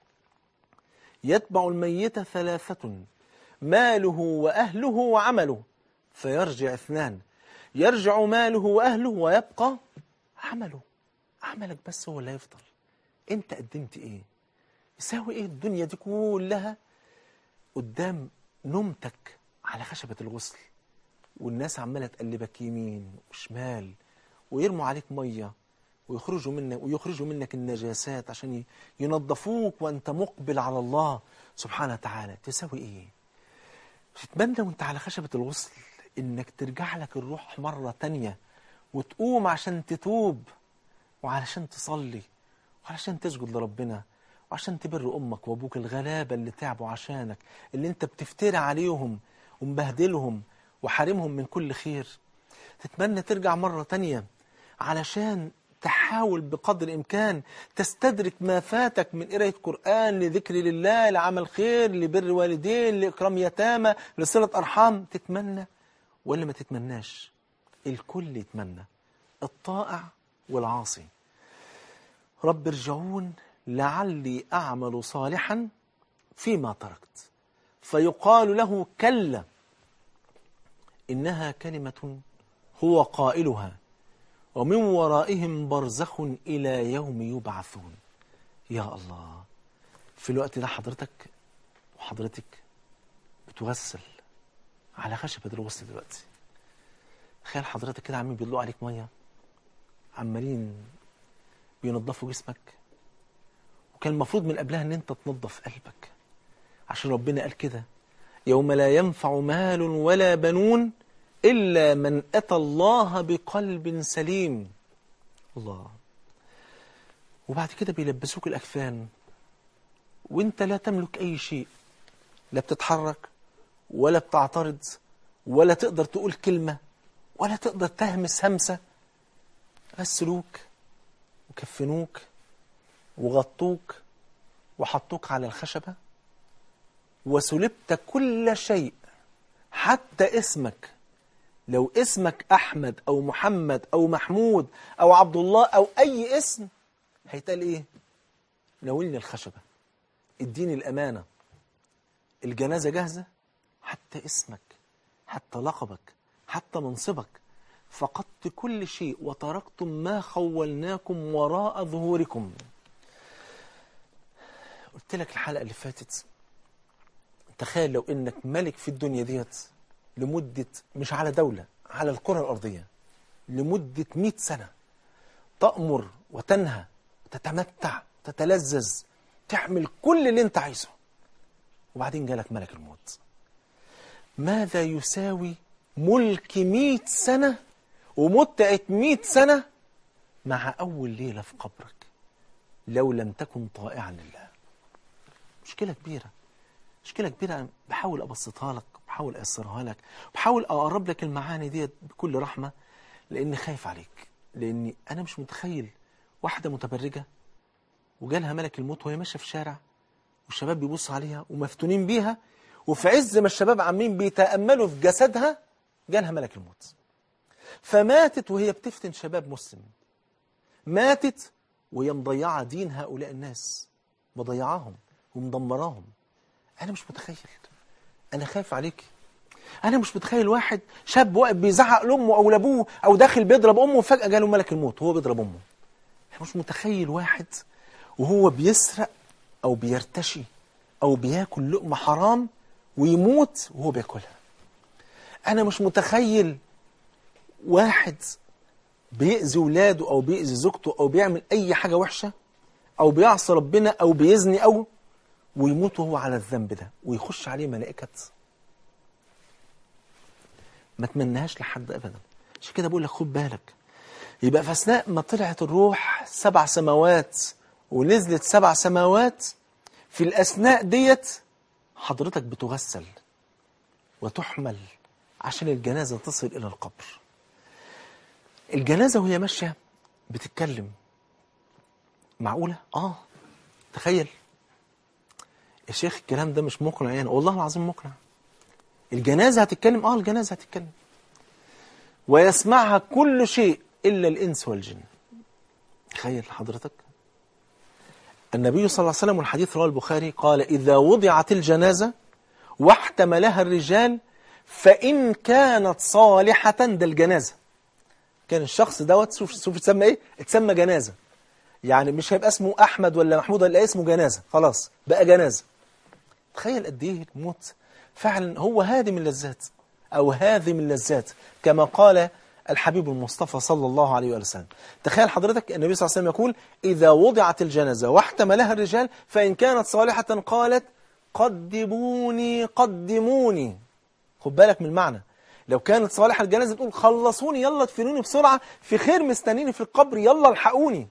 يتبع الميت ثلاثة: ماله وأهله وعمله، فيرجع اثنان: يرجع ماله وأهله ويبقى عمله. عملك بس هو اللي هيفضل. انت قدمت ايه؟ يساوي ايه الدنيا دي كلها قدام نومتك على خشبة الغسل، والناس عمالة تقلبك يمين وشمال، ويرموا عليك مية، ويخرجوا منك النجاسات عشان ينظفوك وانت مقبل على الله سبحانه وتعالى. تساوي ايه؟ تتمنى وانت على خشبة الغسل انك ترجع لك الروح مرة تانية، وتقوم عشان تتوب، وعلشان تصلي، وعلشان تسجد لربنا، وعشان تبر امك وابوك الغلابة اللي تعبوا عشانك، اللي انت بتفتري عليهم ومبهدلهم وحارمهم من كل خير. تتمنى ترجع مرة تانية علشان تحاول بقدر الإمكان تستدرك ما فاتك من قراءة قرآن، لذكر لله، لعمل خير، لبر والدين، لإكرام يتامى، لصلة أرحام. تتمنى ولا ما تتمناش؟ الكل يتمنى، الطائع والعاصي. رب ارجعون لعلي أعمل صالحا فيما تركت، فيقال له كلا إنها كلمة هو قائلها ومن ورائهم برزخ إلى يوم يبعثون. يا الله، في الوقت ده حضرتك وحضرتك بتغسل على خشبة الغسل دلوقتي. تخيل حضرتك كده عمالين بيطلقوا عليك مية، عمالين بينظفوا جسمك، وكان المفروض من قبلها ان انت تنظف قلبك، عشان ربنا قال كده: يوم لا ينفع مال ولا بنون إلا من أتى الله بقلب سليم. الله. وبعد كده بيلبسوك الأكفان وانت لا تملك أي شيء، لا بتتحرك ولا بتعترض ولا تقدر تقول كلمة ولا تقدر تهمس همسة. غسلوك وكفنوك وغطوك وحطوك على الخشبة، وسلبت كل شيء حتى اسمك. لو اسمك أحمد أو محمد أو محمود أو عبد الله أو أي اسم، هيتقال إيه؟ ناولني الخشبة، اديني الأمانة، الجنازة جاهزة. حتى اسمك، حتى لقبك، حتى منصبك، فقدت كل شيء وتركتم ما خولناكم وراء ظهوركم. قلت لك الحلقة اللي فاتت، تخيل لو إنك ملك في الدنيا ديت لمدة، مش على دولة، على الكرة الأرضية، لمدة 100 سنة، تأمر وتنهى وتتمتع وتتلذذ، تعمل كل اللي انت عايزه، وبعدين جالك ملك الموت. ماذا يساوي ملك 100 سنة ومتعة 100 سنة مع أول ليلة في قبرك لو لم تكن طائعا لله؟ مشكلة كبيرة، مشكلة كبيرة. أنا بحاول أبسطها لك، بحاول أيسرها لك، بحاول أقرب لك المعاني ديت بكل رحمة، لأني خايف عليك، لأني أنا مش متخيل واحدة متبرجة وجالها ملك الموت وهي ماشية في شارع والشباب بيبصوا عليها ومفتونين بيها، وفي عز ما الشباب عاملين بيتأملوا في جسدها جالها ملك الموت، فماتت وهي بتفتن شباب مسلم، ماتت وهي مضيعة دين هؤلاء الناس، مضيعاهم ومدمراهم. أنا مش متخيل، أنا خايف عليك. أنا مش متخيل واحد شاب واقف بيزعق لأمه أو لأبوه أو داخل بيضرب أمه وفجأة جاله ملك الموت وهو بيضرب أمه. أنا مش متخيل واحد وهو بيسرق أو بيرتشي أو بياكل لقمة حرام ويموت وهو بياكلها. أنا مش متخيل واحد بيأذي ولاده أو بيأذي زوجته أو بيعمل أي حاجة وحشة أو بيعصي ربنا أو بيزني أو ويموت وهو على الذنب ده ويخش عليه ملائكة. ما تمنهاش لحد أبدا. عشان كده بقول لك خد بالك. يبقى في أثناء ما طلعت الروح 7 سماوات ونزلت 7 سماوات، في الأثناء ديت حضرتك بتغسل وتحمل عشان الجنازة تصل إلى القبر. الجنازة وهي ماشية بتتكلم. معقولة؟ تخيل يا شيخ الكلام ده مش مقنع يعني. والله العظيم مقنع. الجنازة هتتكلم. الجنازة هتتكلم ويسمعها كل شيء إلا الإنس والجن. تخيل حضرتك. النبي صلى الله عليه وسلم والحديث رواه البخاري قال: إذا وضعت الجنازة واحتملها الرجال فإن كانت صالحة، ده الجنازة كان الشخص دوت شوف تسمى إيه؟ اتسمى جنازة. يعني مش هيبقى اسمه أحمد ولا محمود ولا اسمه جنازة، خلاص بقى جنازة. تخيل قد إيه الموت فعلا هو هادم اللذات أو هاذم اللذات كما قال الحبيب المصطفى صلى الله عليه وسلم. تخيل حضرتك النبي صلى الله عليه وسلم يقول: إذا وضعت الجنازة واحتملها الرجال فإن كانت صالحة قالت: قدموني قدموني. خد بالك من المعنى. لو كانت صالحة الجنازة تقول: خلصوني، يلا ادفنوني بسرعة، في خير مستنيني في القبر، يلا الحقوني.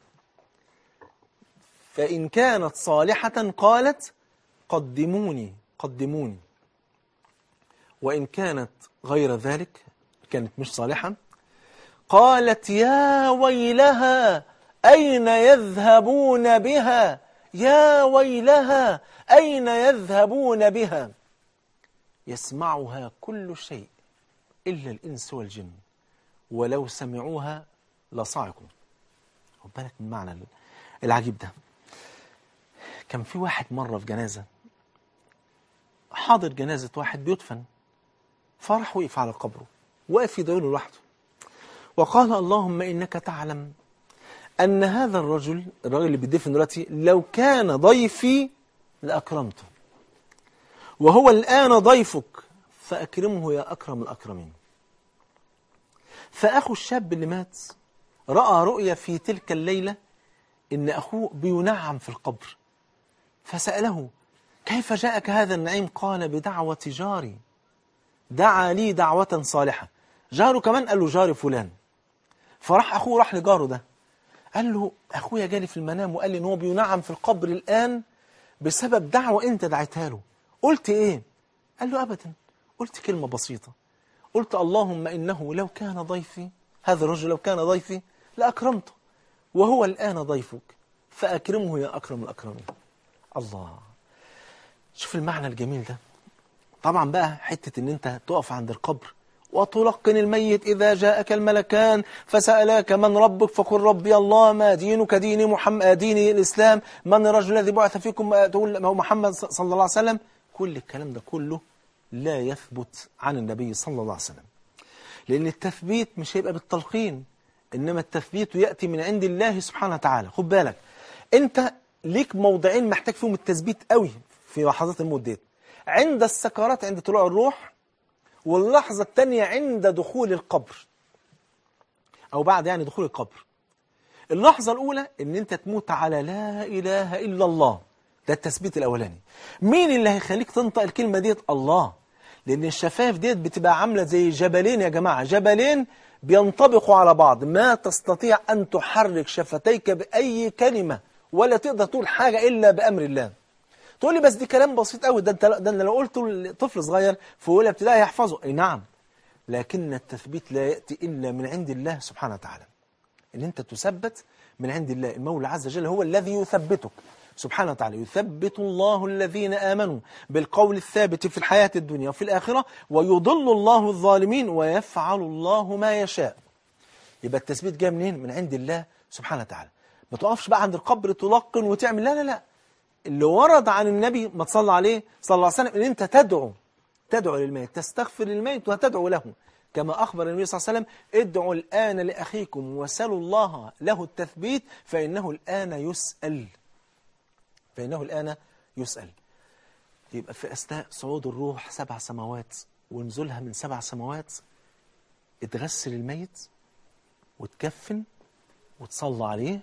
فإن كانت صالحة قالت: قدموني قدموني. وإن كانت غير ذلك، كانت مش صالحة، قالت: يا ويلها أين يذهبون بها، يا ويلها أين يذهبون بها. يسمعها كل شيء إلا الإنس والجن ولو سمعوها لصعقوا. خد بالك من المعنى العجيب ده. كان في واحد مرة في جنازة، حاضر جنازة واحد بيدفن، فرح وقف على قبره، وقف يدعو له لوحده وقال: اللهم إنك تعلم أن هذا الرجل اللي بيدفن دلوقتي لو كان ضيفي لأكرمته، وهو الآن ضيفك فأكرمه يا أكرم الأكرمين. فأخو الشاب اللي مات رأى رؤيا في تلك الليلة إن أخوه بينعم في القبر، فسأله: كيف جاءك هذا النعيم؟ قال: بدعوة جاري، دعا لي دعوة صالحة. جاره كمان قال له: جاري فلان. فراح أخوه راح لجاره ده قال له: أخويا جالي في المنام وقال لي إن هو بينعم في القبر الآن بسبب دعوة أنت دعيتها له. قلت إيه؟ قال له: أبدا، قلت كلمة بسيطة، قلت: اللهم إنه لو كان ضيفي، هذا الرجل لو كان ضيفي لأكرمته، وهو الآن ضيفك فأكرمه يا أكرم الأكرمين. الله، شوف المعنى الجميل ده. طبعا بقى حتة إن أنت تقف عند القبر وتلقن الميت إذا جاءك الملكان فسألاك من ربك فقل ربي الله، ما دينك؟ ديني محمد، ديني الإسلام، من الرجل الذي بعث فيكم؟ تقول هو محمد صلى الله عليه وسلم. كل الكلام ده كله لا يثبت عن النبي صلى الله عليه وسلم، لأن التثبيت مش هيبقى بالتلقين، إنما التثبيت يأتي من عند الله سبحانه وتعالى. خد بالك، أنت ليك موضعين محتاج فيهم التثبيت قوي في لحظات الموت ديت: عند السكرات، عند طلوع الروح، واللحظة الثانية عند دخول القبر، أو بعد يعني دخول القبر. اللحظة الأولى إن أنت تموت على لا إله إلا الله، ده التثبيت الأولاني. مين اللي هيخليك تنطق الكلمة ديت؟ الله. لأن الشفايف ديت بتبقى عاملة زي جبلين يا جماعة، جبلين بينطبقوا على بعض، ما تستطيع أن تحرك شفتيك بأي كلمة ولا تقدر تقول حاجة إلا بأمر الله. تقول لي بس دي كلام بسيط قوي، ده أنا لو قلته لطفل صغير في أولى ابتدائي يحفظه. أي نعم، لكن التثبيت لا يأتي إلا من عند الله سبحانه وتعالى. إن أنت تثبت من عند الله، المولى عز وجل هو الذي يثبتك. سبحانه وتعالى يثبت الله الذين آمنوا بالقول الثابت في الحياة الدنيا وفي الآخرة ويضل الله الظالمين ويفعل الله ما يشاء. يبقى التثبيت جاي منين؟ من عند الله سبحانه وتعالى. ما تقفش بقى عند القبر تلقن وتعمل، لا لا لا. اللي ورد عن النبي ما تصلى عليه صلى الله عليه وسلم ان انت تدعو للميت، تستغفر للميت وتدعو له، كما أخبر النبي صلى الله عليه وسلم ادعوا الآن لأخيكم وسلوا الله له التثبيت فإنه الآن يسأل. يبقى في أثناء صعود الروح 7 سماوات ونزولها من 7 سماوات اتغسل الميت وتكفن وتصلى عليه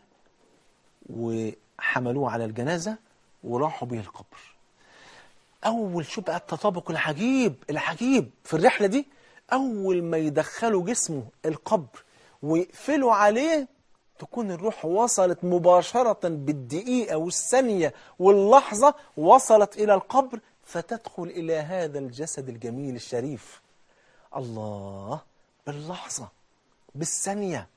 وحملوه على الجنازة وراحوا به القبر. أول شو بقى التطابق العجيب في الرحلة دي، أول ما يدخلوا جسمه القبر ويقفلوا عليه تكون الروح وصلت مباشرة بالدقيقة والثانية واللحظة، وصلت إلى القبر فتدخل إلى هذا الجسد الجميل الشريف. الله، باللحظة، بالثانية.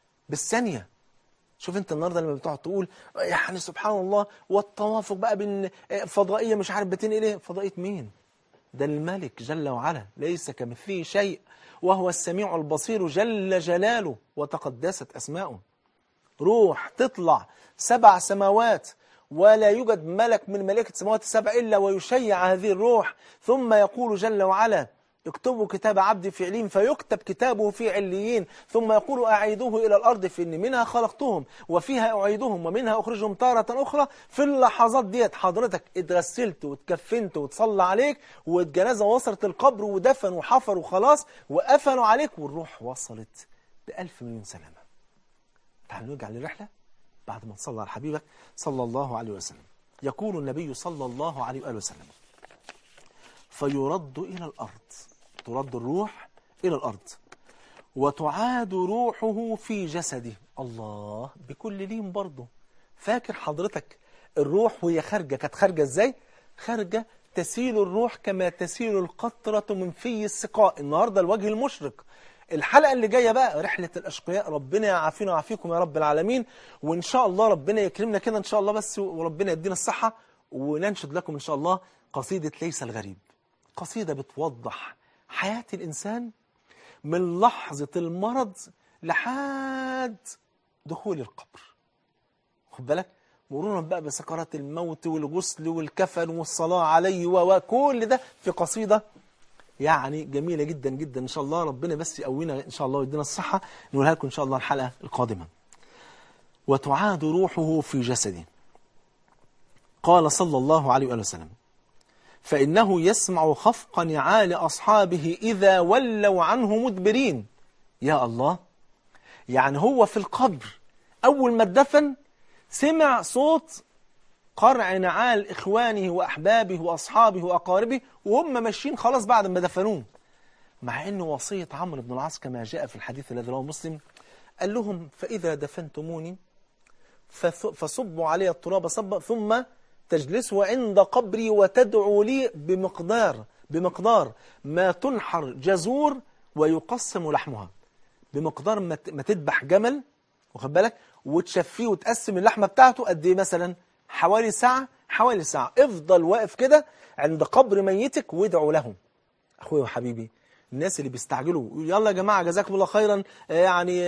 شوف انت النهارده لما بتقعد تقول يعني سبحان الله والتوافق بقى بين فضائية مش عارف بتنقل ايه، فضائية مين؟ ده الملك جل وعلا ليس كمثله شيء وهو السميع البصير جل جلاله وتقدست أسماؤه. روح تطلع 7 سماوات ولا يوجد ملك من ملائكة السماوات ال7 إلا ويشيع هذه الروح، ثم يقول جل وعلا اكتبوا كتاب عبدي في عليين فيكتب كتابه في عليين، ثم يقول أعيدوه إلى الأرض فإني منها خلقتهم وفيها أعيدهم ومنها أخرجهم تارة أخرى. في اللحظات ديت حضرتك اتغسلت واتكفنت وتصلى عليك والجنازة وصلت القبر ودفن وحفر وخلاص وقفلوا عليك والروح وصلت ب1000 مليون سلامة. تعالوا نرجع للرحلة بعد ما تصلى على حبيبك صلى الله عليه وسلم. يقول النبي صلى الله عليه وآله وسلم فيرد إلى الأرض، ترد الروح إلى الأرض وتعاد روحه في جسده. الله، بكل لين برضه. فاكر حضرتك الروح وهي خارجة كانت خارجة إزاي؟ خارجة تسيل الروح كما تسيل القطرة من في السقاء. النهاردة الوجه المشرق. الحلقة اللي جاية بقى رحلة الأشقياء، ربنا يعافينا ويعافيكم يا رب العالمين، وإن شاء الله ربنا يكرمنا كده إن شاء الله بس، وربنا يدينا الصحة، وننشد لكم إن شاء الله قصيدة ليس الغريب. قصيدة بتوضح حياة الإنسان من لحظة المرض لحد دخول القبر. خد بالك، مرورا بقى بسكرات الموت والغسل والكفن والصلاة عليه وكل ده في قصيدة يعني جميلة جدا جدا. إن شاء الله ربنا بس يقوينا إن شاء الله ويدينا الصحة، نقولها لكم إن شاء الله الحلقة القادمة. وتعاد روحه في جسده. قال صلى الله عليه وسلم فإنه يسمع خفق نعال أصحابه إذا ولوا عنه مدبرين. يا الله، يعني هو في القبر أول ما اتدفن سمع صوت قرع نعال إخوانه وأحبابه وأصحابه وأقاربه وهم ماشيين خلاص بعد ما دفنوه، مع أنه وصية عمرو بن العاص كما جاء في الحديث الذي رواه مسلم قال لهم فإذا دفنتموني فصبوا علي التراب صبا ثم تجلسوا عند قبري وتدعوا لي بمقدار ما تنحر جزور ويقسم لحمها. بمقدار ما تذبح جمل، واخد بالك، وتشفيه وتقسم اللحمة بتاعته قد ايه؟ مثلا حوالي ساعة. افضل واقف كده عند قبر ميتك وادعوا لهم. أخوي وحبيبي، الناس اللي بيستعجلوا يلا يا جماعة جزاكم الله خيرا يعني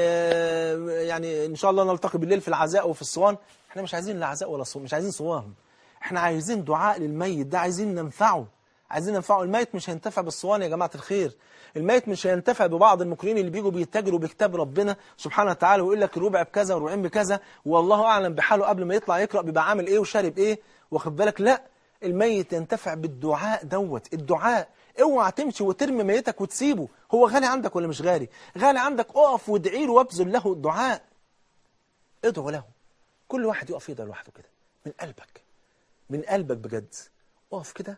إن شاء الله نلتقي بالليل في العزاء وفي الصوان. احنا مش عايزين لا عزاء ولا صوان، مش عايزين صوان، احنا عايزين دعاء للميت ده، عايزين ننفعه. الميت مش هينتفع بالصوان يا جماعة الخير. الميت مش هينتفع ببعض المقرين اللي بيجوا بيتاجروا بكتاب ربنا سبحانه وتعالى ويقول لك الربع بكذا وربعين بكذا والله أعلم بحاله قبل ما يطلع يقرأ بيبقى عامل ايه وشارب ايه، واخد بالك. لا، الميت ينتفع بالدعاء دوت. الدعاء، اوعى تمشي وترمي ميتك وتسيبه. هو غالي عندك ولا مش غالي؟ غالي عندك، اقف وادعي له وابذل له الدعاء. ادعو له. كل واحد يقف يدعي لوحده كده من قلبك بجد. اقف كده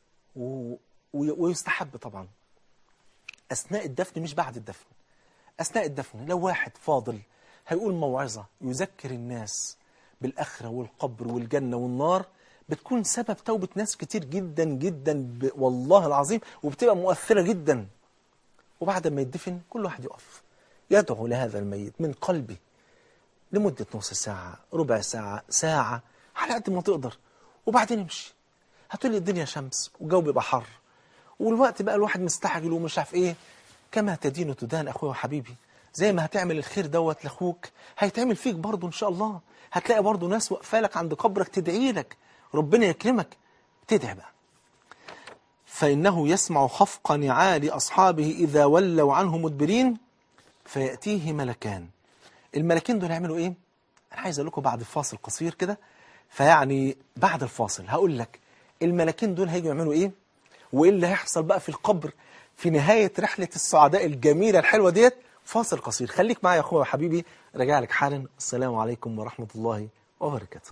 ويستحب طبعا أثناء الدفن مش بعد الدفن. أثناء الدفن لو واحد فاضل هيقول موعظة يذكر الناس بالآخرة والقبر والجنة والنار، بتكون سبب توبة ناس كتير جدا جدا والله العظيم، وبتبقى مؤثرة جدا. وبعد ما يدفن كل واحد يقف يدعو لهذا الميت من قلبه لمدة نص ساعة، ربع ساعة، ساعة، على قد ما تقدر وبعدين امشي. هتقول لي الدنيا شمس والجو بيبقى حر والوقت بقى الواحد مستعجل ومش عارف ايه. كما تدين تدان اخويا وحبيبي، زي ما هتعمل الخير دوت لاخوك هيتعمل فيك برضه ان شاء الله. هتلاقي برضه ناس واقفه لك عند قبرك تدعي لك، ربنا يكرمك. تدعي بقى. فإنه يسمع خفق نعال أصحابه إذا ولوا عنه مدبرين فيأتيه ملكان. الملكين دول يعملوا إيه؟ أنا عايز أقول لكم بعد فاصل قصير كده، فيعني بعد الفاصل هقول لك الملكين دول هيجوا يعملوا إيه وإيه اللي هيحصل بقى في القبر في نهاية رحلة السعداء الجميلة الحلوة ديت. فاصل قصير، خليك معايا يا أخويا وحبيبي، راجع لك حالا. السلام عليكم ورحمة الله وبركاته.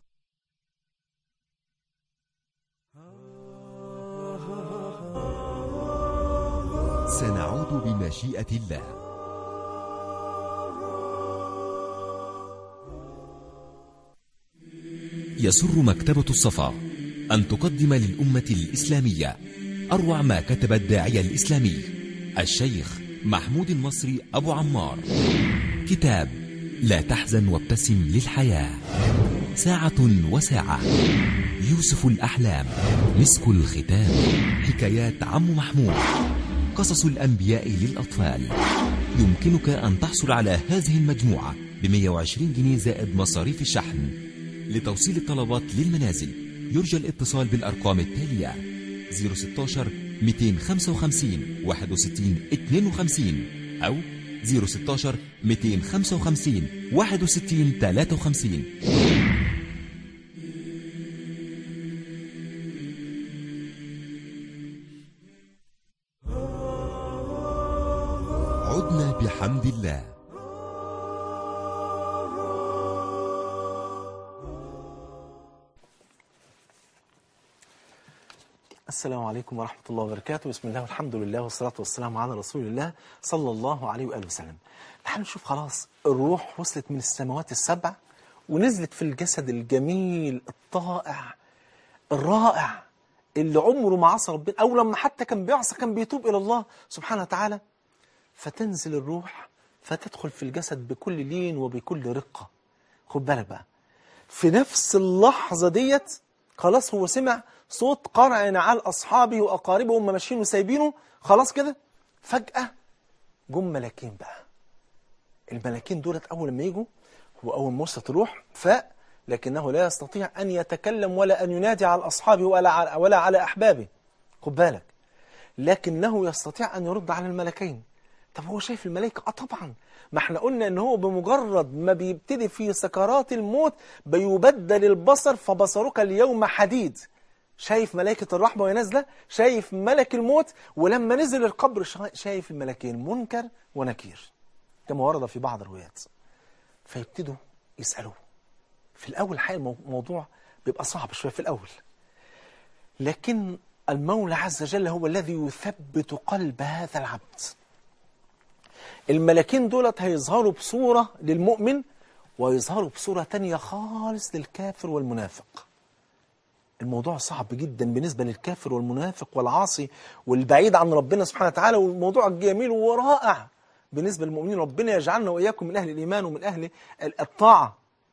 سنعود بمشيئة الله. يسر مكتبة الصفا أن تقدم للأمة الإسلامية أروع ما كتب الداعية الإسلامي الشيخ محمود النصري أبو عمار، كتاب لا تحزن وابتسم للحياة، ساعة وساعة، يوسف الأحلام، مسك الختام، حكايات عم محمود، قصص الأنبياء للأطفال. يمكنك أن تحصل على هذه المجموعة ب120 جنيه زائد مصاريف الشحن. لتوصيل الطلبات للمنازل يرجى الاتصال بالأرقام التالية: 016 255 61 52 أو 016 255 61 53. عدنا بحمد الله. السلام عليكم ورحمة الله وبركاته. بسم الله والحمد لله والصلاة والسلام على رسول الله صلى الله عليه وآله وسلم. نحن نشوف خلاص الروح وصلت من السماوات السبع ونزلت في الجسد الجميل الطائع الرائع اللي عمره ما عصى ربنا، أو لما حتى كان بيعصى كان بيتوب إلى الله سبحانه وتعالى. فتنزل الروح فتدخل في الجسد بكل لين وبكل رقة. خد بالك بقى، في نفس اللحظة ديت خلاص هو سمع صوت قرع نعال أصحابه وأقاربه وهم ماشيين وسايبينه، خلاص كده فجأة جم ملاكين بقى. الملاكين دولت أول ما يجوا هو أول ما وصلت الروح فاق، لكنه لا يستطيع أن يتكلم ولا أن ينادي على أصحابه ولا على أحبابه. خد بالك، لكنه يستطيع أن يرد على الملكين. طب هو شايف الملائكة؟ طبعا، ما احنا قلنا ان هو بمجرد ما بيبتدي في سكرات الموت بيبدل البصر، فبصرك اليوم حديد. شايف ملائكة الرحمة وهي نازلة، شايف ملك الموت، ولما نزل القبر شايف الملكين منكر ونكير كما ورد في بعض الروايات. فيبتدوا يسألوه. في الأول حقيقة الموضوع بيبقى صعب شوية في الأول، لكن المولى عز وجل هو الذي يثبت قلب هذا العبد. الملكين دولت هيظهروا بصورة للمؤمن ويظهروا بصورة تانية خالص للكافر والمنافق. الموضوع صعب جدا بالنسبة للكافر والمنافق والعاصي والبعيد عن ربنا سبحانه وتعالى، والموضوع جميل ورائع بالنسبة للمؤمنين. ربنا يجعلنا وإياكم من أهل الإيمان ومن أهل الطاعة.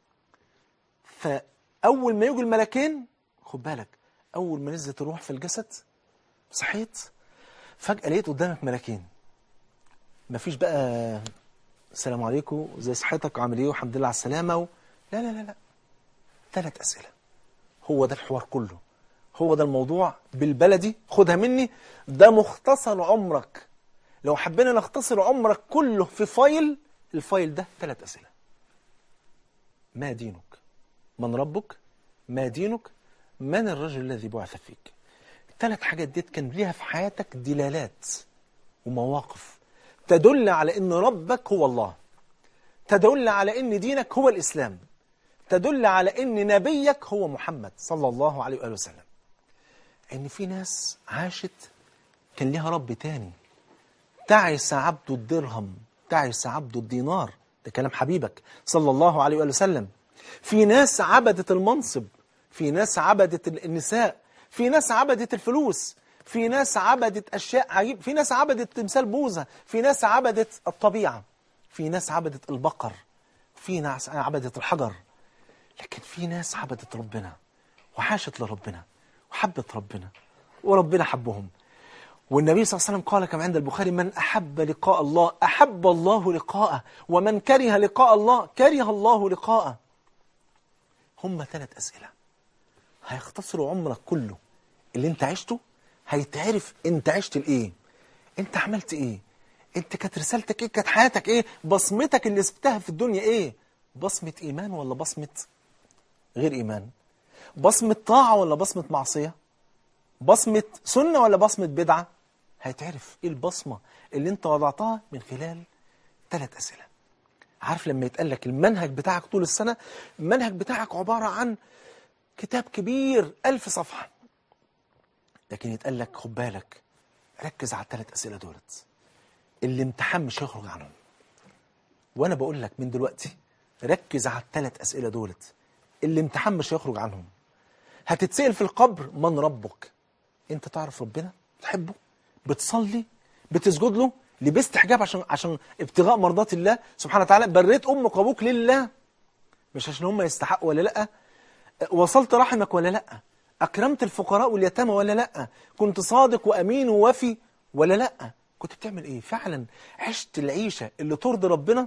فأول ما يجوا الملكين، خد بالك، أول ما نزلت الروح في الجسد صحيت فجأة لقيت قدامك ملكين. مفيش بقى السلام عليكم زي صحتك وعامل ايه والحمد لله على السلامة لا لا لا لا، 3 أسئلة. هو ده الحوار كله، هو ده الموضوع بالبلدي، خدها مني، ده مختصر عمرك. لو حبينا نختصر عمرك كله في فايل، الفايل ده 3 أسئلة. ما دينك؟ من ربك؟ ما دينك؟ من الرجل الذي بعث فيك؟ 3 حاجات ديت كان ليها في حياتك دلالات ومواقف تدل على ان ربك هو الله، تدل على ان دينك هو الإسلام، تدل على ان نبيك هو محمد صلى الله عليه وآله وسلم. ان في ناس عاشت كان لها رب تاني. تعس عبد الدرهم، تعس عبد الدينار، ده كلام حبيبك صلى الله عليه وآله وسلم. في ناس عبدت المنصب، في ناس عبدت النساء، في ناس عبدت الفلوس، في ناس عبدت أشياء عجيب، في ناس عبدت تمثال بوذا، في ناس عبدت الطبيعة، في ناس عبدت البقر، في ناس عبدت الحجر، لكن في ناس عبدت ربنا وعاشت لربنا وحبت ربنا وربنا حبهم. والنبي صلى الله عليه وسلم قال كما عند البخاري: من أحب لقاء الله أحب الله لقاءه، ومن كره لقاء الله كره الله لقاءه. هم 3 أسئلة هيختصروا عمرك كله. اللي انت عشته هيتعرف انت عشت لإيه، انت عملت ايه، انت كانت رسالتك ايه، كانت حياتك ايه، بصمتك اللي سبتها في الدنيا ايه، بصمة إيمان ولا بصمة غير إيمان، بصمة طاعة ولا بصمة معصية، بصمة سنة ولا بصمة بدعة. هيتعرف ايه البصمة اللي انت وضعتها من خلال 3 أسئلة. عارف لما يتقال لك المنهج بتاعك طول السنة، المنهج بتاعك عبارة عن كتاب كبير 1000 صفحة، لكن يتقال لك خد بالك ركز على 3 أسئلة دولت، الامتحان مش هيخرج عنهم. وانا بقول لك من دلوقتي ركز على 3 أسئلة دولت، الامتحان مش هيخرج عنهم. هتتسأل في القبر: من ربك؟ انت تعرف ربنا؟ تحبه؟ بتصلي؟ بتسجد له؟ لبست حجاب عشان ابتغاء مرضات الله سبحانه وتعالى؟ بريت امك وابوك لله مش عشان هم يستحقوا ولا لا؟ وصلت رحمك ولا لا؟ اكرمت الفقراء واليتامى ولا لا؟ كنت صادق وامين ووفي ولا لا؟ كنت بتعمل ايه فعلا؟ عشت العيشه اللي ترضي ربنا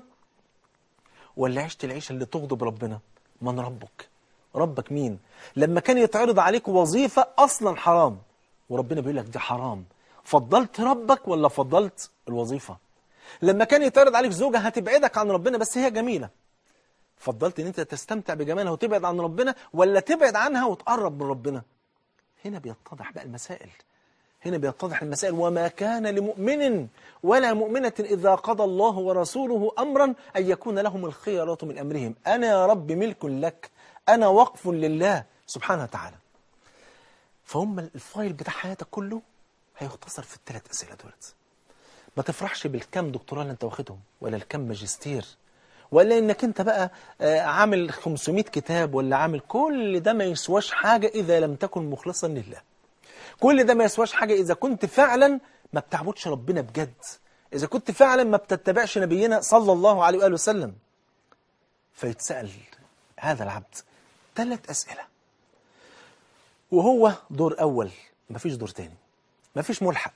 ولا عشت العيشه اللي تغضب ربنا؟ من ربك؟ ربك مين؟ لما كان يتعرض عليك وظيفه اصلا حرام وربنا بيقول لك دي حرام، فضلت ربك ولا فضلت الوظيفه؟ لما كان يتعرض عليك زوجه هتبعدك عن ربنا بس هي جميله، فضلت ان انت تستمتع بجمالها وتبعد عن ربنا ولا تبعد عنها وتقرب من ربنا؟ هنا بيتضح بقى المسائل، هنا بيتضح المسائل. وما كان لمؤمن ولا مؤمنة إذا قضى الله ورسوله أمرا أن يكون لهم الخيرة من أمرهم. أنا يا رب ملك لك، أنا وقف لله سبحانه وتعالى. فهم الفايل بتاع حياتك كله هيختصر في ال3 أسئلة دولت. ما تفرحش بالكم دكتوراه اللي انت واخدهم ولا الكم ماجستير ولا انك انت بقى عامل 500 كتاب ولا عامل، كل ده ما يسواش حاجة إذا لم تكن مخلصا لله. كل ده ما يسواش حاجة إذا كنت فعلا ما بتعبدش ربنا بجد، إذا كنت فعلا ما بتتبعش نبينا صلى الله عليه وآله وسلم. فيتسأل هذا العبد 3 أسئلة، وهو دور أول، مفيش دور تاني، مفيش ملحق،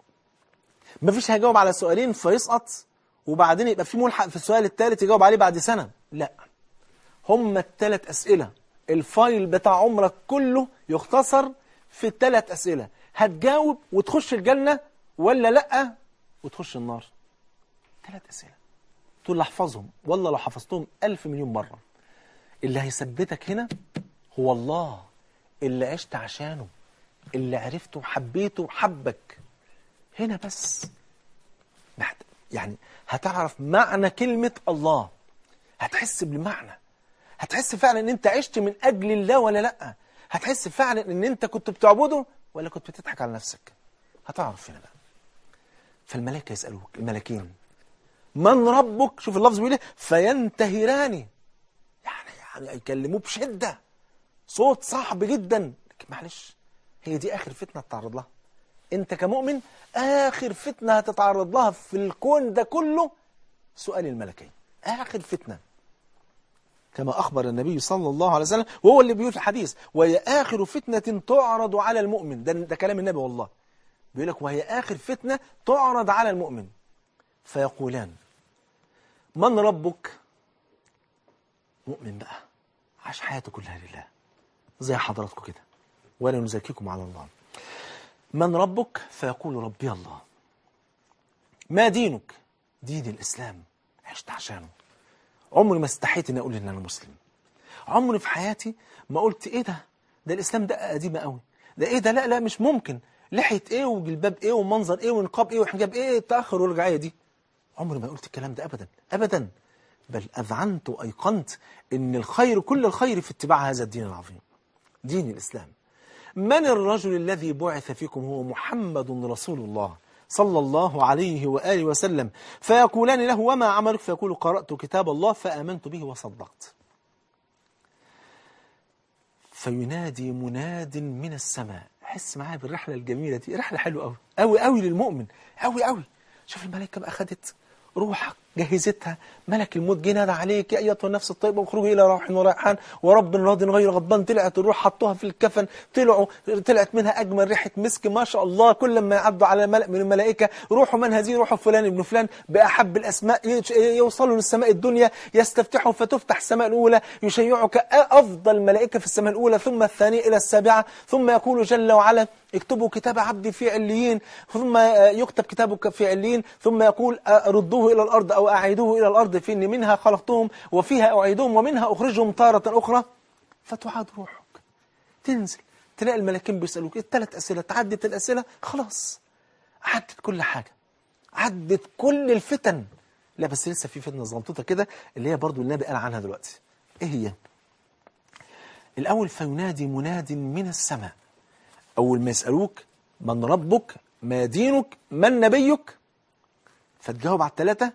مفيش هيجاوب على سؤالين فيسقط وبعدين يبقى في ملحق في السؤال الثالث يجاوب عليه بعد سنة. لا، هم ال3 أسئلة، الفايل بتاع عمرك كله يختصر في 3 أسئلة. هتجاوب وتخش الجنة ولا لأ وتخش النار؟ 3 أسئلة تقول احفظهم، والله لو حفظتهم 1000 مليون مرة اللي هيثبتك هنا هو الله اللي عشت عشانه، اللي عرفته وحبيته وحبك هنا بس. يعني هتعرف معنى كلمة الله، هتحس بالمعنى، هتحس فعلا ان انت عشت من اجل الله ولا لا، هتحس فعلا ان انت كنت بتعبده ولا كنت بتضحك على نفسك. هتعرف هنا بقى. فالملائكة يسألوك، الملكين: من ربك؟ شوف اللفظ بيقول ايه: فينتهران، يعني يكلموه بشدة، صوت صعب جدا. لكن معلش، هي دي آخر فتنة تتعرض لها انت كمؤمن. آخر فتنة هتتعرض لها في الكون ده كله سؤال الملكين، آخر فتنة، كما أخبر النبي صلى الله عليه وسلم، وهو اللي بيقول في الحديث: وهي آخر فتنة تعرض على المؤمن. ده كلام النبي والله، بيقول لك وهي آخر فتنة تعرض على المؤمن. فيقولان: من ربك؟ مؤمن بقى عاش حياته كلها لله زي حضراتكم كده، ولا نزكيكم على الله. من ربك؟ فيقول: ربي الله. ما دينك؟ دين الإسلام، عشت عشانه، عمري ما استحيت ان اقول ان انا مسلم، عمري في حياتي ما قلت ايه ده الاسلام ده قديمه قوي، ده ايه ده، لا مش ممكن، لحيه ايه وجلباب ايه ومنظر ايه ونقاب ايه وحجاب ايه، التاخر والرجعيه دي. عمري ما قلت الكلام ده ابدا ابدا، بل اذعنت وايقنت ان الخير، كل الخير في اتباع هذا الدين العظيم، دين الاسلام. من الرجل الذي بعث فيكم؟ هو محمد رسول الله صلى الله عليه وآله وسلم. فيقولان له: وما عملك؟ فيقول: قرأت كتاب الله فآمنت به وصدقت. فينادي مناد من السماء. حس معايا بالرحلة الجميلة دي، رحلة حلوة قوي قوي قوي للمؤمن، قوي قوي. شوف الملائكة بقى خدت روحك جهزتها، ملك الموت جه نادى عليك يا ايتها النفس الطيبه واخرجي الى روح وريحان ورب راض غير غضبان. طلعت الروح، حطوها في الكفن، طلعت منها اجمل ريحه مسك ما شاء الله. كل ما يعدوا على ملأ من الملائكه، روحوا من هذه؟ روح فلان ابن فلان، باحب الاسماء. يوصلوا للسماء الدنيا، يستفتحوا فتفتح السماء الاولى، يشيعك افضل ملائكه في السماء الاولى، ثم الثانيه الى السابعه، ثم يقول جل وعلا اكتبوا كتاب عبدي في عليين، ثم يكتب كتابك في عليين، ثم يقول ردوه إلى الأرض أو أعيدوه إلى الأرض فإني منها خلقتهم وفيها أعيدهم ومنها أخرجهم تارة أخرى. فتعاد روحك، تنزل تلاقي الملاكين بيسألوك الثلاث أسئلة، تعدت الأسئلة خلاص، عدت كل حاجة، عدت كل الفتن. لا بس لسه في فتنة زنطوطة كده اللي هي برضو النبي قال عنها دلوقتي. إيه هي؟ الأول فينادي مناد من السماء. أول ما يسألوك من ربك، ما دينك، من نبيك، فتجاوب على الثلاثة.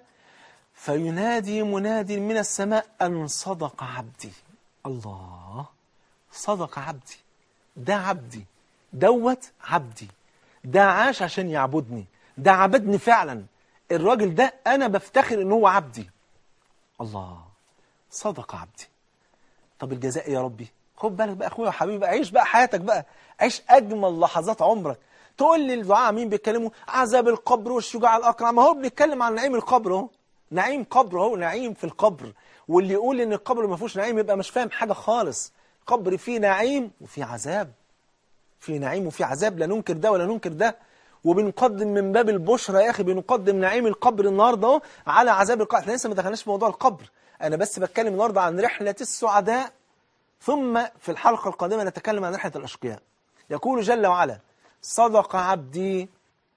فينادي مناد من السماء أن صدق عبدي. الله، صدق عبدي، ده عبدي، دوت عبدي، ده عاش عشان يعبدني، ده عبدني فعلا، الراجل ده أنا بفتخر إن هو عبدي. الله، صدق عبدي. طب الجزاء يا ربي؟ خد بالك بقى أخويا وحبيبي، عيش بقى حياتك بقى، عيش أجمل لحظات عمرك. تقول لي الدعاء مين بيتكلموا؟ عذاب القبر والشجاع الأقرع. ما هو بنتكلم عن نعيم القبر اهو، نعيم قبر اهو، نعيم في القبر. واللي يقول إن القبر ما فيهوش نعيم يبقى مش فاهم حاجة خالص. قبر فيه نعيم وفيه عذاب، فيه نعيم وفيه عذاب، لا ننكر ده ولا ننكر ده. وبنقدم من باب البشرى يا أخي، بنقدم نعيم القبر النهارده اهو على عذاب القبر. احنا لسه ما دخلناش في موضوع القبر، أنا بس بتكلم النهارده عن رحلة السعداء، ثم في الحلقة القادمة نتكلم عن رحلة الأشقياء. يقول جل وعلا صدق عبدي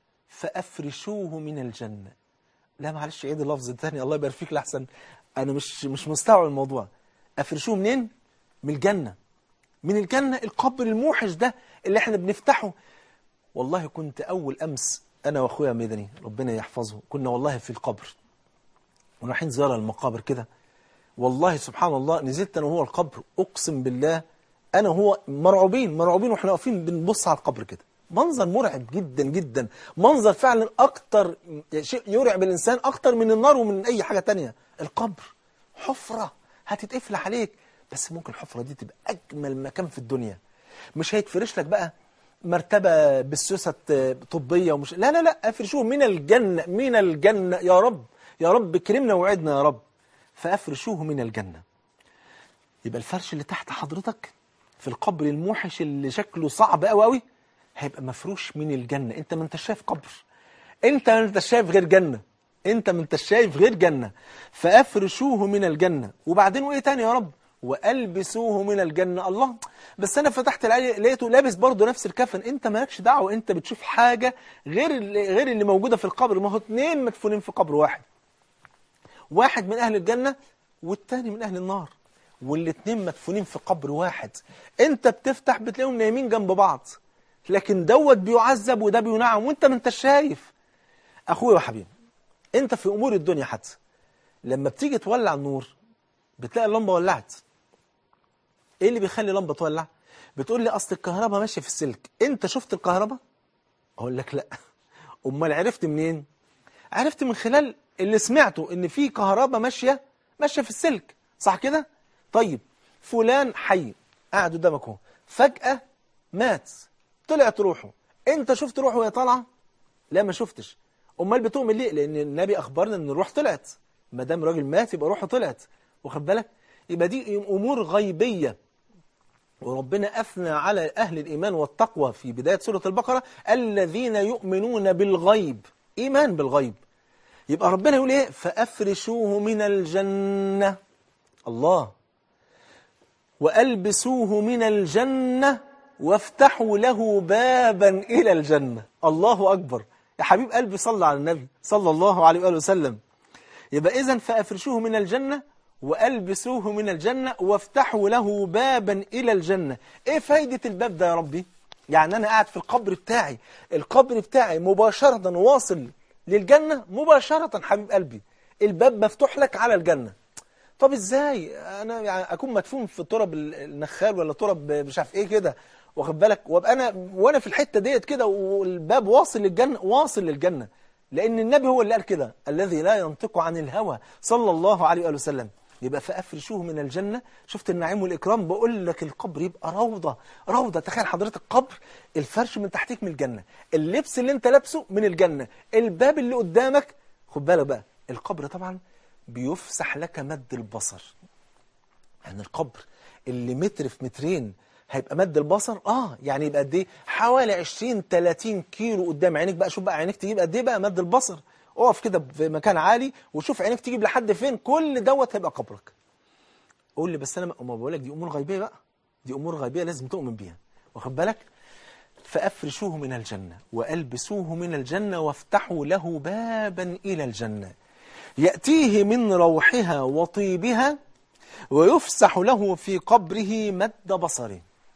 فأفرشوه من الجنة. لا معلش عيد اللفظ الثاني، الله يبارك فيك لحسن أنا مش مستوعب الموضوع. أفرشوه منين؟ من الجنة. من الجنة، القبر الموحش ده اللي احنا بنفتحه. والله كنت أول أمس أنا وأخويا مدني ربنا يحفظه، كنا والله في القبر ورايحين زيارة المقابر كده. والله سبحان الله نزلت أنا وهو القبر، أقسم بالله أنا وهو مرعوبين وإحنا واقفين بنبص على القبر كده. منظر مرعب جدا جدا، منظر فعلا أكتر شيء يرعب الإنسان أكتر من النار ومن أي حاجة تانية. القبر حفرة هتتقفل عليك، بس ممكن الحفرة دي تبقى أجمل مكان في الدنيا. مش هيتفرش لك بقى مرتبة بالسوسة طبية ومش لا لا لا، أفرشوه من الجنة، من الجنة. يا رب يا رب كرمنا وعدنا يا رب. فأفرشوه من الجنة. يبقى الفرش اللي تحت حضرتك في القبر الموحش اللي شكله صعب قوي قوي هيبقى مفروش من الجنة. انت ما انتش شايف قبر، انت ما انتش شايف غير جنة، انت ما انتش شايف غير جنة. فأفرشوه من الجنة. وبعدين وايه تاني يا رب؟ وألبسوه من الجنة. الله، بس انا فتحت الآية لقيته لابس برضه نفس الكفن. انت مالكش دعوة، انت بتشوف حاجة غير اللي موجودة في القبر. ما هو اتنين مدفونين في قبر واحد، واحد من أهل الجنة والتاني من أهل النار، والاتنين مدفونين في قبر واحد. انت بتفتح بتلاقيهم نايمين جنب بعض، لكن دوت بيعذب وده بينعم وانت ما انتش شايف. اخويا وحبيبي، انت في امور الدنيا حتى لما بتيجي تولع النور بتلاقي اللمبه ولعت. ايه اللي بيخلي اللمبه تولع؟ بتقول لي اصل الكهرباء ماشيه في السلك. انت شفت الكهرباء؟ اقول لك لا. امال عرفت منين؟ عرفت من خلال اللي سمعته ان في كهرباء ماشيه في السلك، صح كده؟ طيب فلان حي قاعد قدامك اهو، فجأة مات، طلعت روحه. انت شفت روحه وهي طالعه؟ لا ما شفتش. امال بتؤمن ليه؟ لان النبي اخبرنا ان الروح طلعت. ما دام راجل مات يبقى روحه طلعت، واخد بالك؟ يبقى دي امور غيبيه. وربنا اثنى على اهل الايمان والتقوى في بدايه سوره البقره الذين يؤمنون بالغيب، ايمان بالغيب. يبقى ربنا يقول ايه؟ فافرشوه من الجنه. الله، وألبسوه من الجنة وافتحوا له بابا إلى الجنة. الله أكبر يا حبيب قلبي، صلى على النبي صلى الله عليه وآله وسلم. يبقى إذن فأفرشوه من الجنة وألبسوه من الجنة وافتحوا له بابا إلى الجنة. إيه فايدة الباب ده يا ربي؟ يعني أنا قاعد في القبر بتاعي، القبر بتاعي مباشرة واصل للجنة مباشرة. حبيب قلبي الباب مفتوح لك على الجنة. طب ازاي انا يعني اكون مدفون في تراب النخال ولا تراب مش عارف ايه كده، واخد بالك، وابقى انا وانا في الحته ديت كده والباب واصل للجنه، واصل للجنه. لأن النبي هو اللي قال كده، الذي لا ينطق عن الهوى صلى الله عليه وآله وسلم. يبقى فأفرشوه من الجنة. شفت النعيم والإكرام؟ بقول لك القبر يبقى روضة روضة. تخيل حضرتك قبر، الفرش من تحتيك من الجنة، اللبس اللي انت لابسه من الجنة، الباب اللي قدامك. خد بالك بقى، القبر طبعا بيفسح لك مد البصر. يعني القبر اللي متر في مترين هيبقى مد البصر، يعني يبقى قد ايه؟ حوالي 20-30 كيلو قدام عينك. بقى شوف بقى عينك تجيب قد ايه بقى مد البصر. اقف كده في مكان عالي وشوف عينك تجيب لحد فين. كل دوت هيبقى قبرك. قول لي بس انا ما بقول لك دي امور غيبيه بقى، دي امور غيبيه لازم تؤمن بيها، واخد بالك؟ فافرشوه من الجنه والبسوه من الجنه وافتحوا له بابا الى الجنه ياتيه من روحها وطيبها ويفسح له في قبره مد بصره.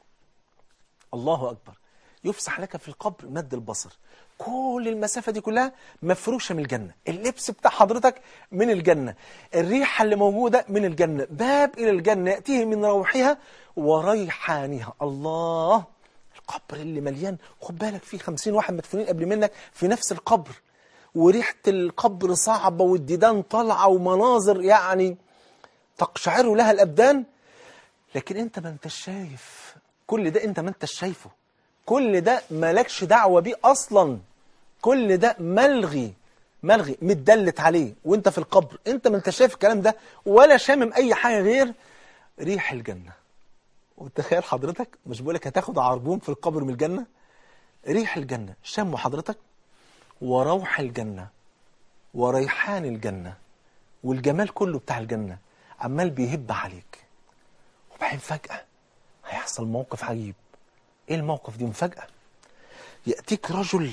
الله أكبر. يفسح لك في القبر مد البصر. كل المسافة دي كلها مفروشة من الجنة، اللبس بتاع حضرتك من الجنة، الريحة اللي موجودة من الجنة، باب إلى الجنة يأتيه من روحها وريحانها. الله، القبر اللي مليان، خد بالك فيه 50 واحد مدفونين قبل منك في نفس القبر، وريحة القبر صعبة والديدان طالعة ومناظر يعني تقشعر لها الأبدان. لكن أنت ما أنتش شايف كل ده، أنت ما أنتش شايفه، كل ده مالكش دعوة بيه أصلا، كل ده ملغي متدلت عليه وأنت في القبر. أنت ما أنتش شايف الكلام ده ولا شامم أي حاجة غير ريح الجنة. وتخيل حضرتك، مش بقولك هتاخد عربون في القبر من الجنة، ريح الجنة شامه حضرتك، وروح الجنة وريحان الجنة والجمال كله بتاع الجنة عمال بيهب عليك. وبعدين فجأة هيحصل موقف عجيب. ايه الموقف دي؟ مفاجأة. يأتيك رجل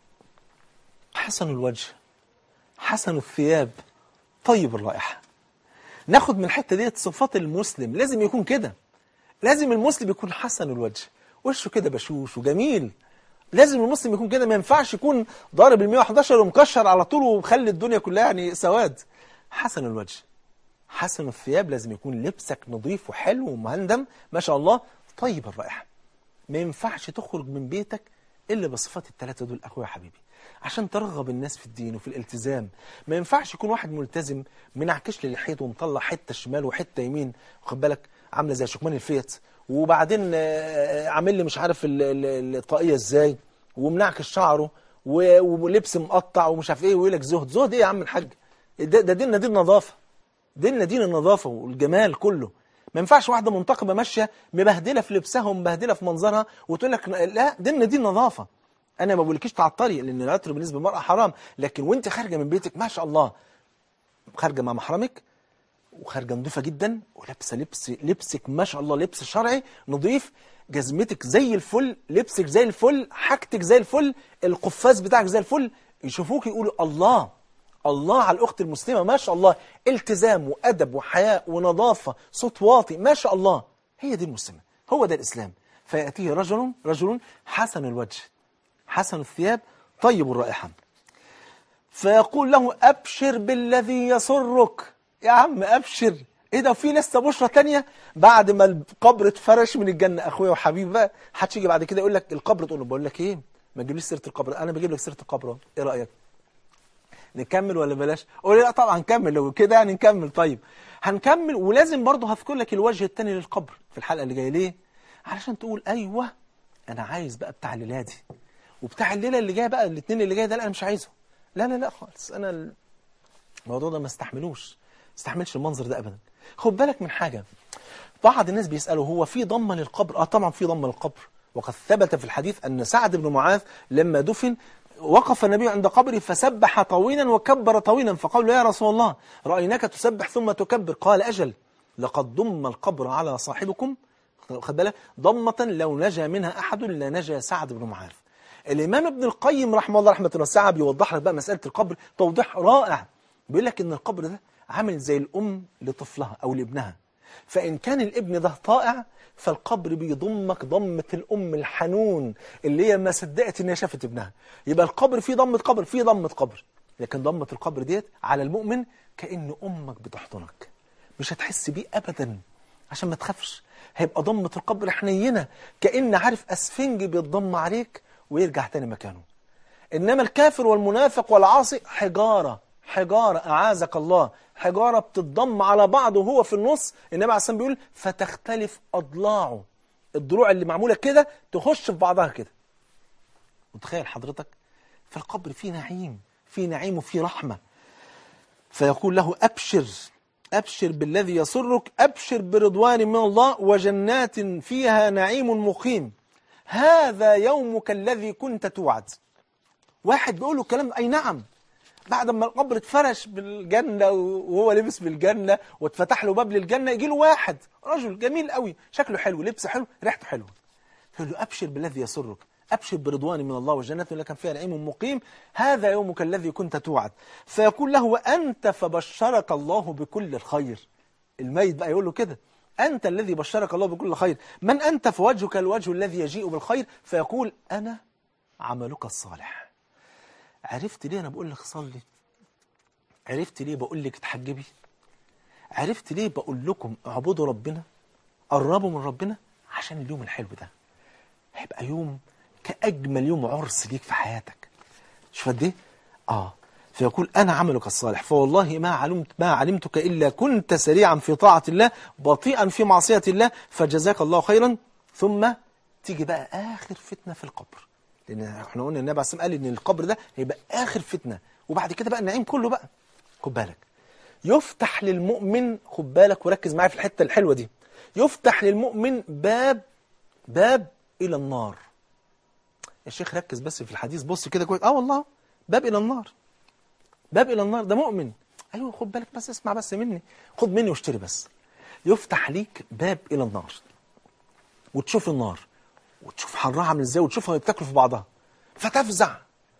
حسن الوجه حسن الثياب طيب الرائحة. ناخد من الحتة ديت صفات المسلم، لازم يكون كده، لازم المسلم يكون حسن الوجه، وشه كده بشوش وجميل. لازم المسلم يكون كده، ما ينفعش يكون ضارب ال 111 ومكشر على طول ومخلي الدنيا كلها يعني سواد. حسن الوجه حسن الثياب، لازم يكون لبسك نظيف وحلو ومهندم ما شاء الله، طيب الرائحة. ما ينفعش تخرج من بيتك إلا بصفات الثلاثة دول أخويا حبيبي، عشان ترغب الناس في الدين وفي الالتزام. ما ينفعش يكون واحد ملتزم منعكش للحيط ومطلع حتة شمال وحتة يمين، واخد بالك، عاملة زي شكمان الفيت، وبعدين عامل لي مش عارف الطاقية ازاي، ومنعكش شعره ولبس مقطع ومش عارف ايه، ويقول لك زهد ايه يا عم الحاج؟ ده ديننا دين نظافة، ديننا دين النظافة والجمال كله. ما ينفعش واحدة منتقبة ماشية مبهدلة في لبسها ومبهدلة في منظرها وتقول لك لا ديننا دين نظافة. أنا ما بقولكيش تعطري، لأن العطر بالنسبة للمرأة حرام، لكن وأنت خارجة من بيتك ما شاء الله، خارجة مع محرمك وخارجة نظيفة جدا ولابسة لبسك ما شاء الله لبس شرعي نظيف، جزمتك زي الفل، لبسك زي الفل، حاجتك زي الفل، القفاز بتاعك زي الفل، يشوفوك يقولوا الله الله على الأخت المسلمة ما شاء الله، التزام وأدب وحياء ونظافة، صوت واطي ما شاء الله. هي دي المسلمة، هو ده الإسلام. فيأتيه رجل حسن الوجه حسن الثياب طيب الرائحة، فيقول له أبشر بالذي يسرك. يا عم أبشر، إيه ده؟ في لسه بشرة تانية بعد ما القبر اتفرش من الجنة. أخويا وحبيبي بقى، حدش يجي بعد كده يقول لك القبر، تقول له بقول لك إيه، ما تجيبليش سيرة القبر، أنا بجيب لك سيرة القبر، إيه رأيك؟ نكمل ولا بلاش؟ قول لي لا طبعا نكمل، لو كده يعني نكمل. طيب هنكمل، ولازم برضه هذكر لك الوجه الثاني للقبر في الحلقة اللي جاية. ليه؟ علشان تقول أيوه أنا عايز بقى بتاع الليلة دي، وبتاع الليلة اللي جاية بقى الاثنين اللي جاية ده أنا مش عايزه. لا خالص، أنا الموضوع ده ما استحملش المنظر ده أبدا. خد بالك من حاجة، بعض الناس بيسألوا هو في ضمة للقبر؟ طبعا في ضمة للقبر، وقد ثبت في الحديث أن سعد بن معاذ لما دفن وقف النبي عند قبره فسبح طويلا وكبر طويلا، فقالوا يا رسول الله رأيناك تسبح ثم تكبر، قال أجل لقد ضم القبر على صاحبكم، خد بالك، ضمة لو نجا منها أحد لنجا سعد بن معاذ. الإمام ابن القيم رحمه الله رحمة واسعة بيوضح لك بقى مسألة القبر توضيح رائع. بيقول لك إن القبر ده عامل زي الأم لطفلها أو لابنها، فإن كان الابن ده طائع فالقبر بيضمك ضمة الأم الحنون اللي هي ما صدقت إن هي شافت ابنها. يبقى القبر فيه ضمة قبر، فيه ضمة قبر، لكن ضمة القبر ديت على المؤمن كأن أمك بتحضنك، مش هتحس بيه أبدا عشان ما تخافش. هيبقى ضمة القبر حنينة، كأن عارف أسفنج بيتضم عليك ويرجع تاني مكانه. إنما الكافر والمنافق والعاصي حجارة، حجارة أعاذك الله، حجارة بتتضم على بعض وهو في النص. النبي عليه الصلاة والسلام بيقول فتختلف أضلاعه، الضلوع اللي معمولة كده تخش في بعضها كده. متخيل حضرتك؟ في القبر في نعيم، في نعيم وفي رحمة. فيقول له أبشر، أبشر بالذي يسرك، أبشر برضوان من الله وجنات فيها نعيم مقيم، هذا يومك الذي كنت توعد. واحد بيقول له الكلام، أي نعم، بعد ما القبر اتفرش بالجنة وهو لبس بالجنة واتفتح له باب للجنة، يجي له واحد رجل جميل قوي، شكله حلو، لبسه حلو، ريحته حلوه، يقول له أبشر بالذي يسرك، أبشر برضوان من الله والجنة التي فيها نعيم مقيم، هذا يومك الذي كنت توعد. فيقول له وأنت فبشرك الله بكل الخير. الميت بقى يقول له كده، أنت الذي بشرك الله بكل خير، من أنت؟ فوجهك الوجه الذي يجيء بالخير. فيقول أنا عملك الصالح. عرفت ليه أنا بقول لك صلي؟ عرفت ليه بقول لك اتحجبي؟ عرفت ليه بقول لكم اعبدوا ربنا، قربوا من ربنا؟ عشان اليوم الحلو ده هيبقى يوم كأجمل يوم عرس ليك في حياتك. شوف قد ايه؟ فيقول أنا عملك الصالح، فوالله ما علمتك إلا كنت سريعا في طاعة الله بطيئا في معصية الله، فجزاك الله خيرا. ثم تيجي بقى آخر فتنة في القبر، لأن احنا قلنا النبي عليه الصلاة والسلام قال إن القبر ده هيبقى آخر فتنة، وبعد كده بقى النعيم كله بقى. خد بالك، يفتح للمؤمن، خد بالك وركز معايا في الحتة الحلوة دي، يفتح للمؤمن باب إلى النار. يا شيخ ركز بس في الحديث، بص كده كويس. والله باب إلى النار، باب إلى النار، ده مؤمن. أيوه خد بالك بس، اسمع بس مني، خد مني واشتري بس. يفتح ليك باب إلى النار، وتشوف النار وتشوف حرها عامل ازاي، وتشوفها بتاكل في بعضها، فتفزع.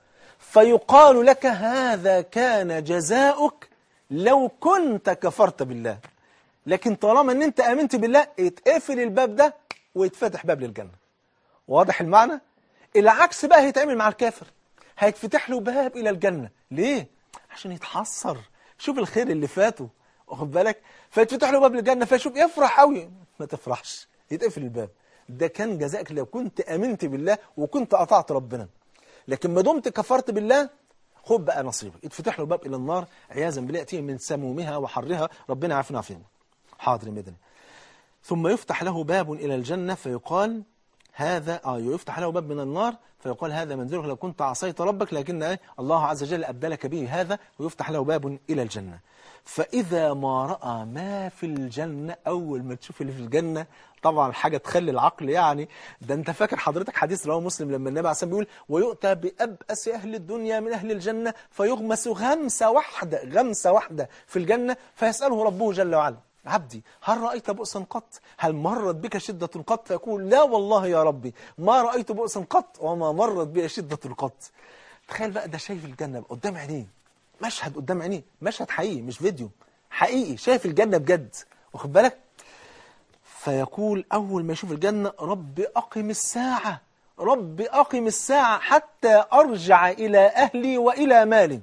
فيقال لك هذا كان جزاؤك لو كنت كفرت بالله، لكن طالما ان انت امنت بالله يتقفل الباب ده ويتفتح باب للجنة. واضح المعنى؟ العكس بقى هيتعمل مع الكافر، هيتفتح له باب الى الجنة. ليه؟ عشان يتحسر، شوف الخير اللي فاته، واخد بالك؟ فيتفتح له باب للجنة، فيشوف يفرح قوي. ما تفرحش، يتقفل الباب. ده كان جزائك لو كنت امنت بالله وكنت اطعت ربنا، لكن ما دمت كفرت بالله خد بقى نصيبك، يتفتح له باب الى النار عياذا بالله، ياتيه من سمومها وحرها، ربنا يعافينا ويعافينا. حاضر مدني. ثم يفتح له باب الى الجنه، فيقال هذا يفتح له باب من النار، فيقال هذا منزلك لو كنت عصيت ربك، لكن الله عز وجل ابدلك به هذا، ويفتح له باب الى الجنه. فاذا ما راى ما في الجنه، اول ما تشوف اللي في الجنه طبعا حاجه تخلي العقل يعني. ده انت فاكر حضرتك حديث رواه مسلم لما النبي عليه الصلاه والسلام بيقول ويؤتى بأبأس اهل الدنيا من اهل الجنه فيغمس غمسه واحده في الجنه، فيساله ربه جل وعلا عبدي هل رأيت بؤسا قط؟ هل مرت بك شدة قط؟ فيقول لا والله يا ربي ما رأيت بؤسا قط وما مرت بي شدة قط. تخيل بقى، ده شايف الجنة قدام عينيه، مشهد قدام عينيه، مشهد حقيقي مش فيديو، حقيقي شايف الجنة بجد، واخد بالك؟ فيقول أول ما يشوف الجنة رب أقم الساعة، رب أقم الساعة حتى أرجع إلى أهلي وإلى مالي.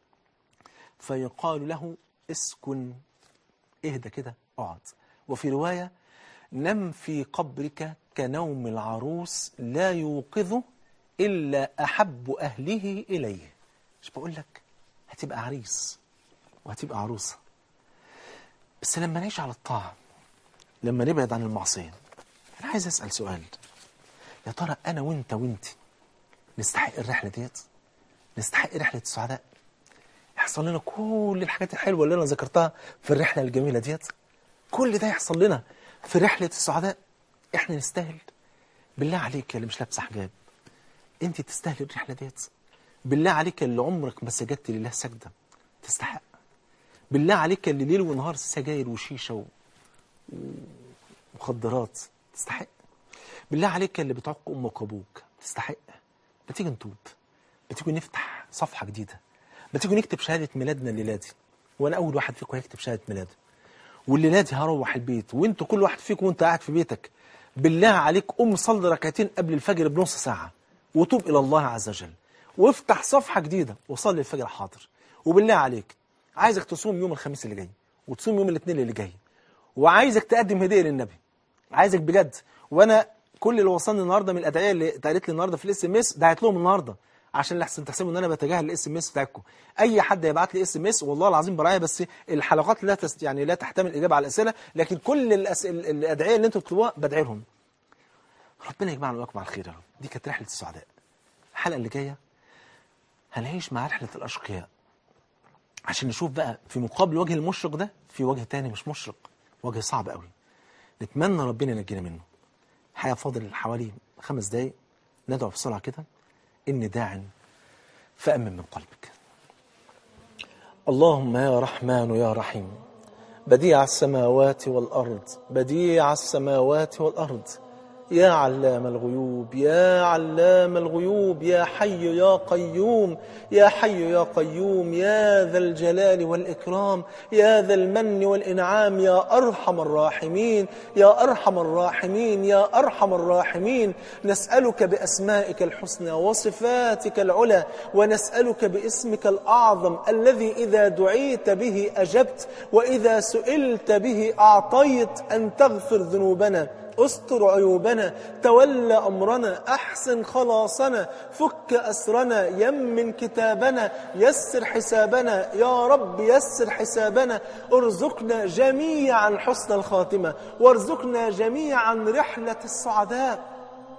فيقال له اسكن، اهدى كده، اقعد. وفي رواية نم في قبرك كنوم العروس لا يوقظه إلا أحب أهله إليه. مش بقول لك هتبقى عريس وهتبقى عروسة، بس لما نعيش على الطاعة، لما نبعد عن المعصية. أنا عايز أسأل سؤال، يا ترى أنا وإنت نستحق الرحلة ديت؟ نستحق رحلة السعداء؟ يحصل لنا كل الحاجات الحلوة اللي أنا ذكرتها في الرحلة الجميلة ديت؟ كل ده يحصل لنا في رحلة السعداء؟ إحنا نستاهل؟ بالله عليك يا اللي مش لابسه حجاب، أنت تستاهل الرحلة ديت؟ بالله عليك اللي عمرك ما سجدت لله سجدة، تستحق؟ بالله عليك اللي ليل ونهار سجاير وشيشة ومخدرات، تستحق؟ بالله عليك اللي بتعق أمك وأبوك، تستحق؟ بتيجي نتوب، بتيجي نفتح صفحة جديدة، بتيجي نكتب شهادة ميلادنا الليلة دي، وأنا أول واحد فيكم هيكتب شهادة ميلاده، والليلة دي هروح البيت، وانتوا كل واحد فيكم وانت قاعد في بيتك بالله عليك قوم صلي ركعتين قبل الفجر بنص ساعة، وتوب إلى الله عز وجل، وافتح صفحة جديدة وصلي الفجر حاضر. وبالله عليك عايزك تصوم يوم الخميس اللي جاي، وتصوم يوم الاثنين اللي جاي، وعايزك تقدم هدية للنبي، عايزك بجد. وانا كل اللي وصلني النهارده من الادعيه اللي اتقالت لي النهارده في الاس ام اس دعيت لهم النهارده، عشان لحسن تحسبوا ان انا بتجاهل الاس ام اس بتاعكم. اي حد يبعت لي اس ام اس والله العظيم براعي، بس الحلقات يعني لا تحتمل الاجابه على الاسئله، لكن كل الادعيه اللي انتم بتطلبوها بدعي لهم. ربنا يجمعنا وياكم على الخير يا رب. دي كانت رحله السعداء. الحلقه اللي جايه هنعيش مع رحله الاشقياء، عشان نشوف بقى في مقابل الوجه المشرق ده في وجه تاني مش مشرق، وجه صعب قوي، نتمنى ربنا ينجينا منه. الحقيقه فاضل حوالي 5 دقايق، ندعو بسرعه كده. إني داع فأمن من قلبك. اللهم يا رحمن يا رحيم، بديع السماوات والأرض، بديع السماوات والأرض، يا علام الغيوب، يا علام الغيوب، يا حي يا قيوم، يا حي يا قيوم، يا ذا الجلال والإكرام، يا ذا المن والإنعام، يا أرحم الراحمين، يا أرحم الراحمين، يا أرحم الراحمين. نسألك بأسمائك الحسنى وصفاتك العلى، ونسألك باسمك الأعظم الذي إذا دعيت به أجبت، وإذا سئلت به أعطيت، أن تغفر ذنوبنا، استر عيوبنا، تولى أمرنا، أحسن خلاصنا، فك أسرنا، يمن كتابنا، يسر حسابنا يا رب، يسر حسابنا. ارزقنا جميعا حسن الخاتمة، وارزقنا جميعا رحلة السعداء.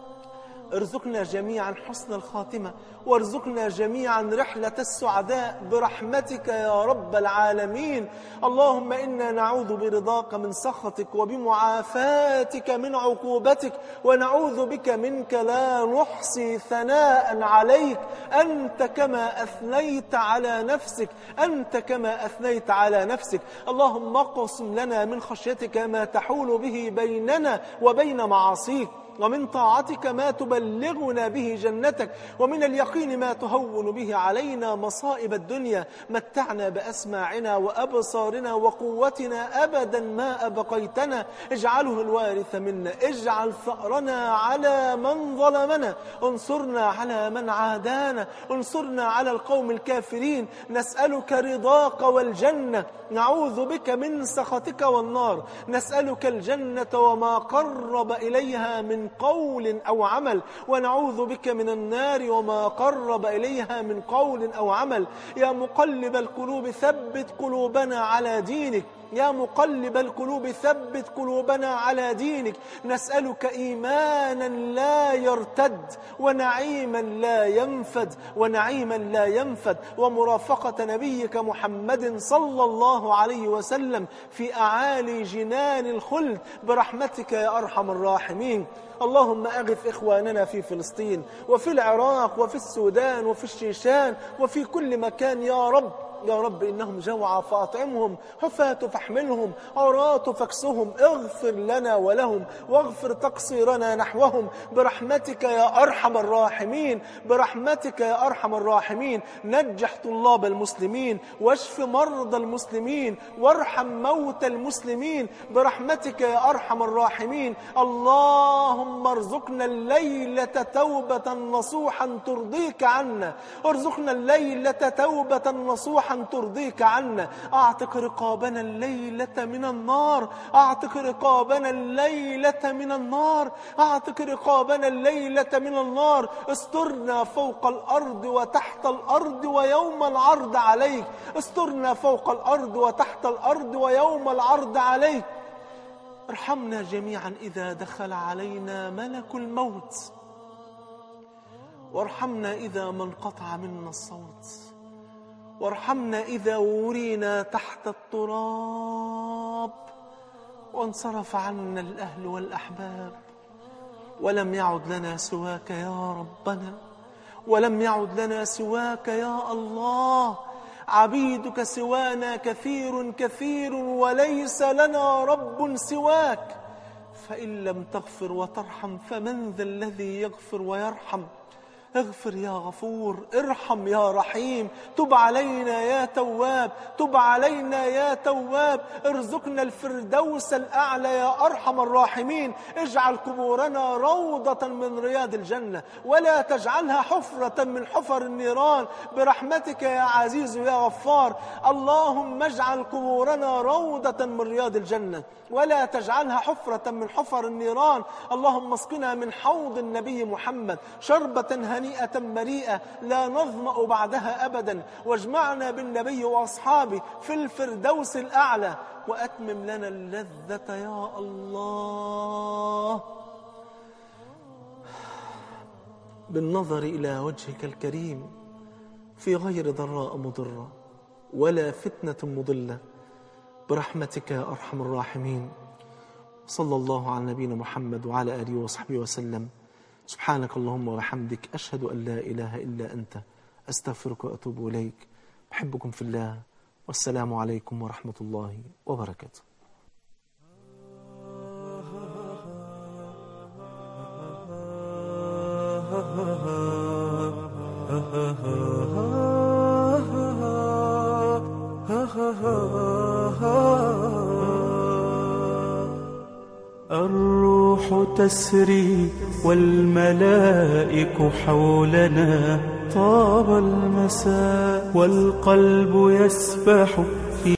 ارزقنا جميعا حسن الخاتمة، وارزقنا جميعا رحلة السعداء برحمتك يا رب العالمين. اللهم إنا نعوذ برضاك من سخطك، وبمعافاتك من عقوبتك، ونعوذ بك منك لا نحصي ثناء عليك، أنت كما أثنيت على نفسك، أنت كما أثنيت على نفسك. اللهم اقسم لنا من خشيتك ما تحول به بيننا وبين معاصيك، ومن طاعتك ما تبلغنا به جنتك، ومن اليقين ما تهون به علينا مصائب الدنيا. متعنا بأسماعنا وأبصارنا وقوتنا أبدا ما أبقيتنا، اجعله الوارث منا، اجعل ثأرنا على من ظلمنا، انصرنا على من عادانا، انصرنا على القوم الكافرين. نسألك رضاك والجنة، نعوذ بك من سخطك والنار. نسألك الجنة وما قرب إليها من قول أو عمل، ونعوذ بك من النار وما قرب إليها من قول أو عمل. يا مقلب القلوب ثبت قلوبنا على دينك، يا مقلب القلوب ثبت قلوبنا على دينك. نسألك إيمانا لا يرتد، ونعيما لا ينفد، ونعيما لا ينفد، ومرافقة نبيك محمد صلى الله عليه وسلم في أعالي جنان الخلد برحمتك يا أرحم الراحمين. اللهم أغث إخواننا في فلسطين، وفي العراق، وفي السودان، وفي الشيشان، وفي كل مكان يا رب. يا رب إنهم جوعى فأطعمهم، حفاة فاحملهم، عراة فاكسهم. اغفر لنا ولهم، واغفر تقصيرنا نحوهم برحمتك يا أرحم الراحمين، برحمتك يا أرحم الراحمين. نجح طلاب المسلمين، واشف مرضى المسلمين، وارحم موتى المسلمين برحمتك يا أرحم الراحمين. اللهم ارزقنا الليلة توبة نصوحا ترضيك عنا، ارزقنا الليلة توبة نصوحا ترضيك عنا. اعتق رقابنا الليلة من النار، اعتق رقابنا الليلة من النار، اعتق رقابنا الليلة من النار. استرنا فوق الأرض وتحت الأرض ويوم العرض عليك، استرنا فوق الأرض وتحت الأرض ويوم العرض عليك. ارحمنا جميعا إذا دخل علينا ملك الموت، وارحمنا إذا ما انقطع منا الصوت، وارحمنا إذا ورينا تحت التراب، وانصرف عنا الأهل والأحباب، ولم يعد لنا سواك يا ربنا، ولم يعد لنا سواك يا الله. عبيدك سوانا كثير كثير، وليس لنا رب سواك. فإن لم تغفر وترحم فمن ذا الذي يغفر ويرحم؟ اغفر يا غفور، ارحم يا رحيم، تب علينا يا تواب، تب علينا يا تواب. ارزقنا الفردوس الأعلى يا أرحم الراحمين. اجعل قبورنا روضة من رياض الجنة، ولا تجعلها حفرة من حفر النيران برحمتك يا عزيز يا غفار. اللهم اجعل قبورنا روضة من رياض الجنة، ولا تجعلها حفرة من حفر النيران. اللهم اسقنا من حوض النبي محمد شربة هنيئة مريئة لا نظمأ بعدها أبدا، واجمعنا بالنبي وأصحابه في الفردوس الأعلى، وأتمم لنا اللذة يا الله بالنظر إلى وجهك الكريم في غير ضراء مضرة ولا فتنة مضلة، برحمتك يا أرحم الراحمين. صلى الله على نبينا محمد وعلى آله وصحبه وسلم. سبحانك اللهم وبحمدك، أشهد أن لا إله إلا أنت، أستغفرك وأتوب إليك. أحبكم في الله، والسلام عليكم ورحمة الله وبركاته. الروح تسري والملائك حولنا، طاب المساء والقلب يسبح في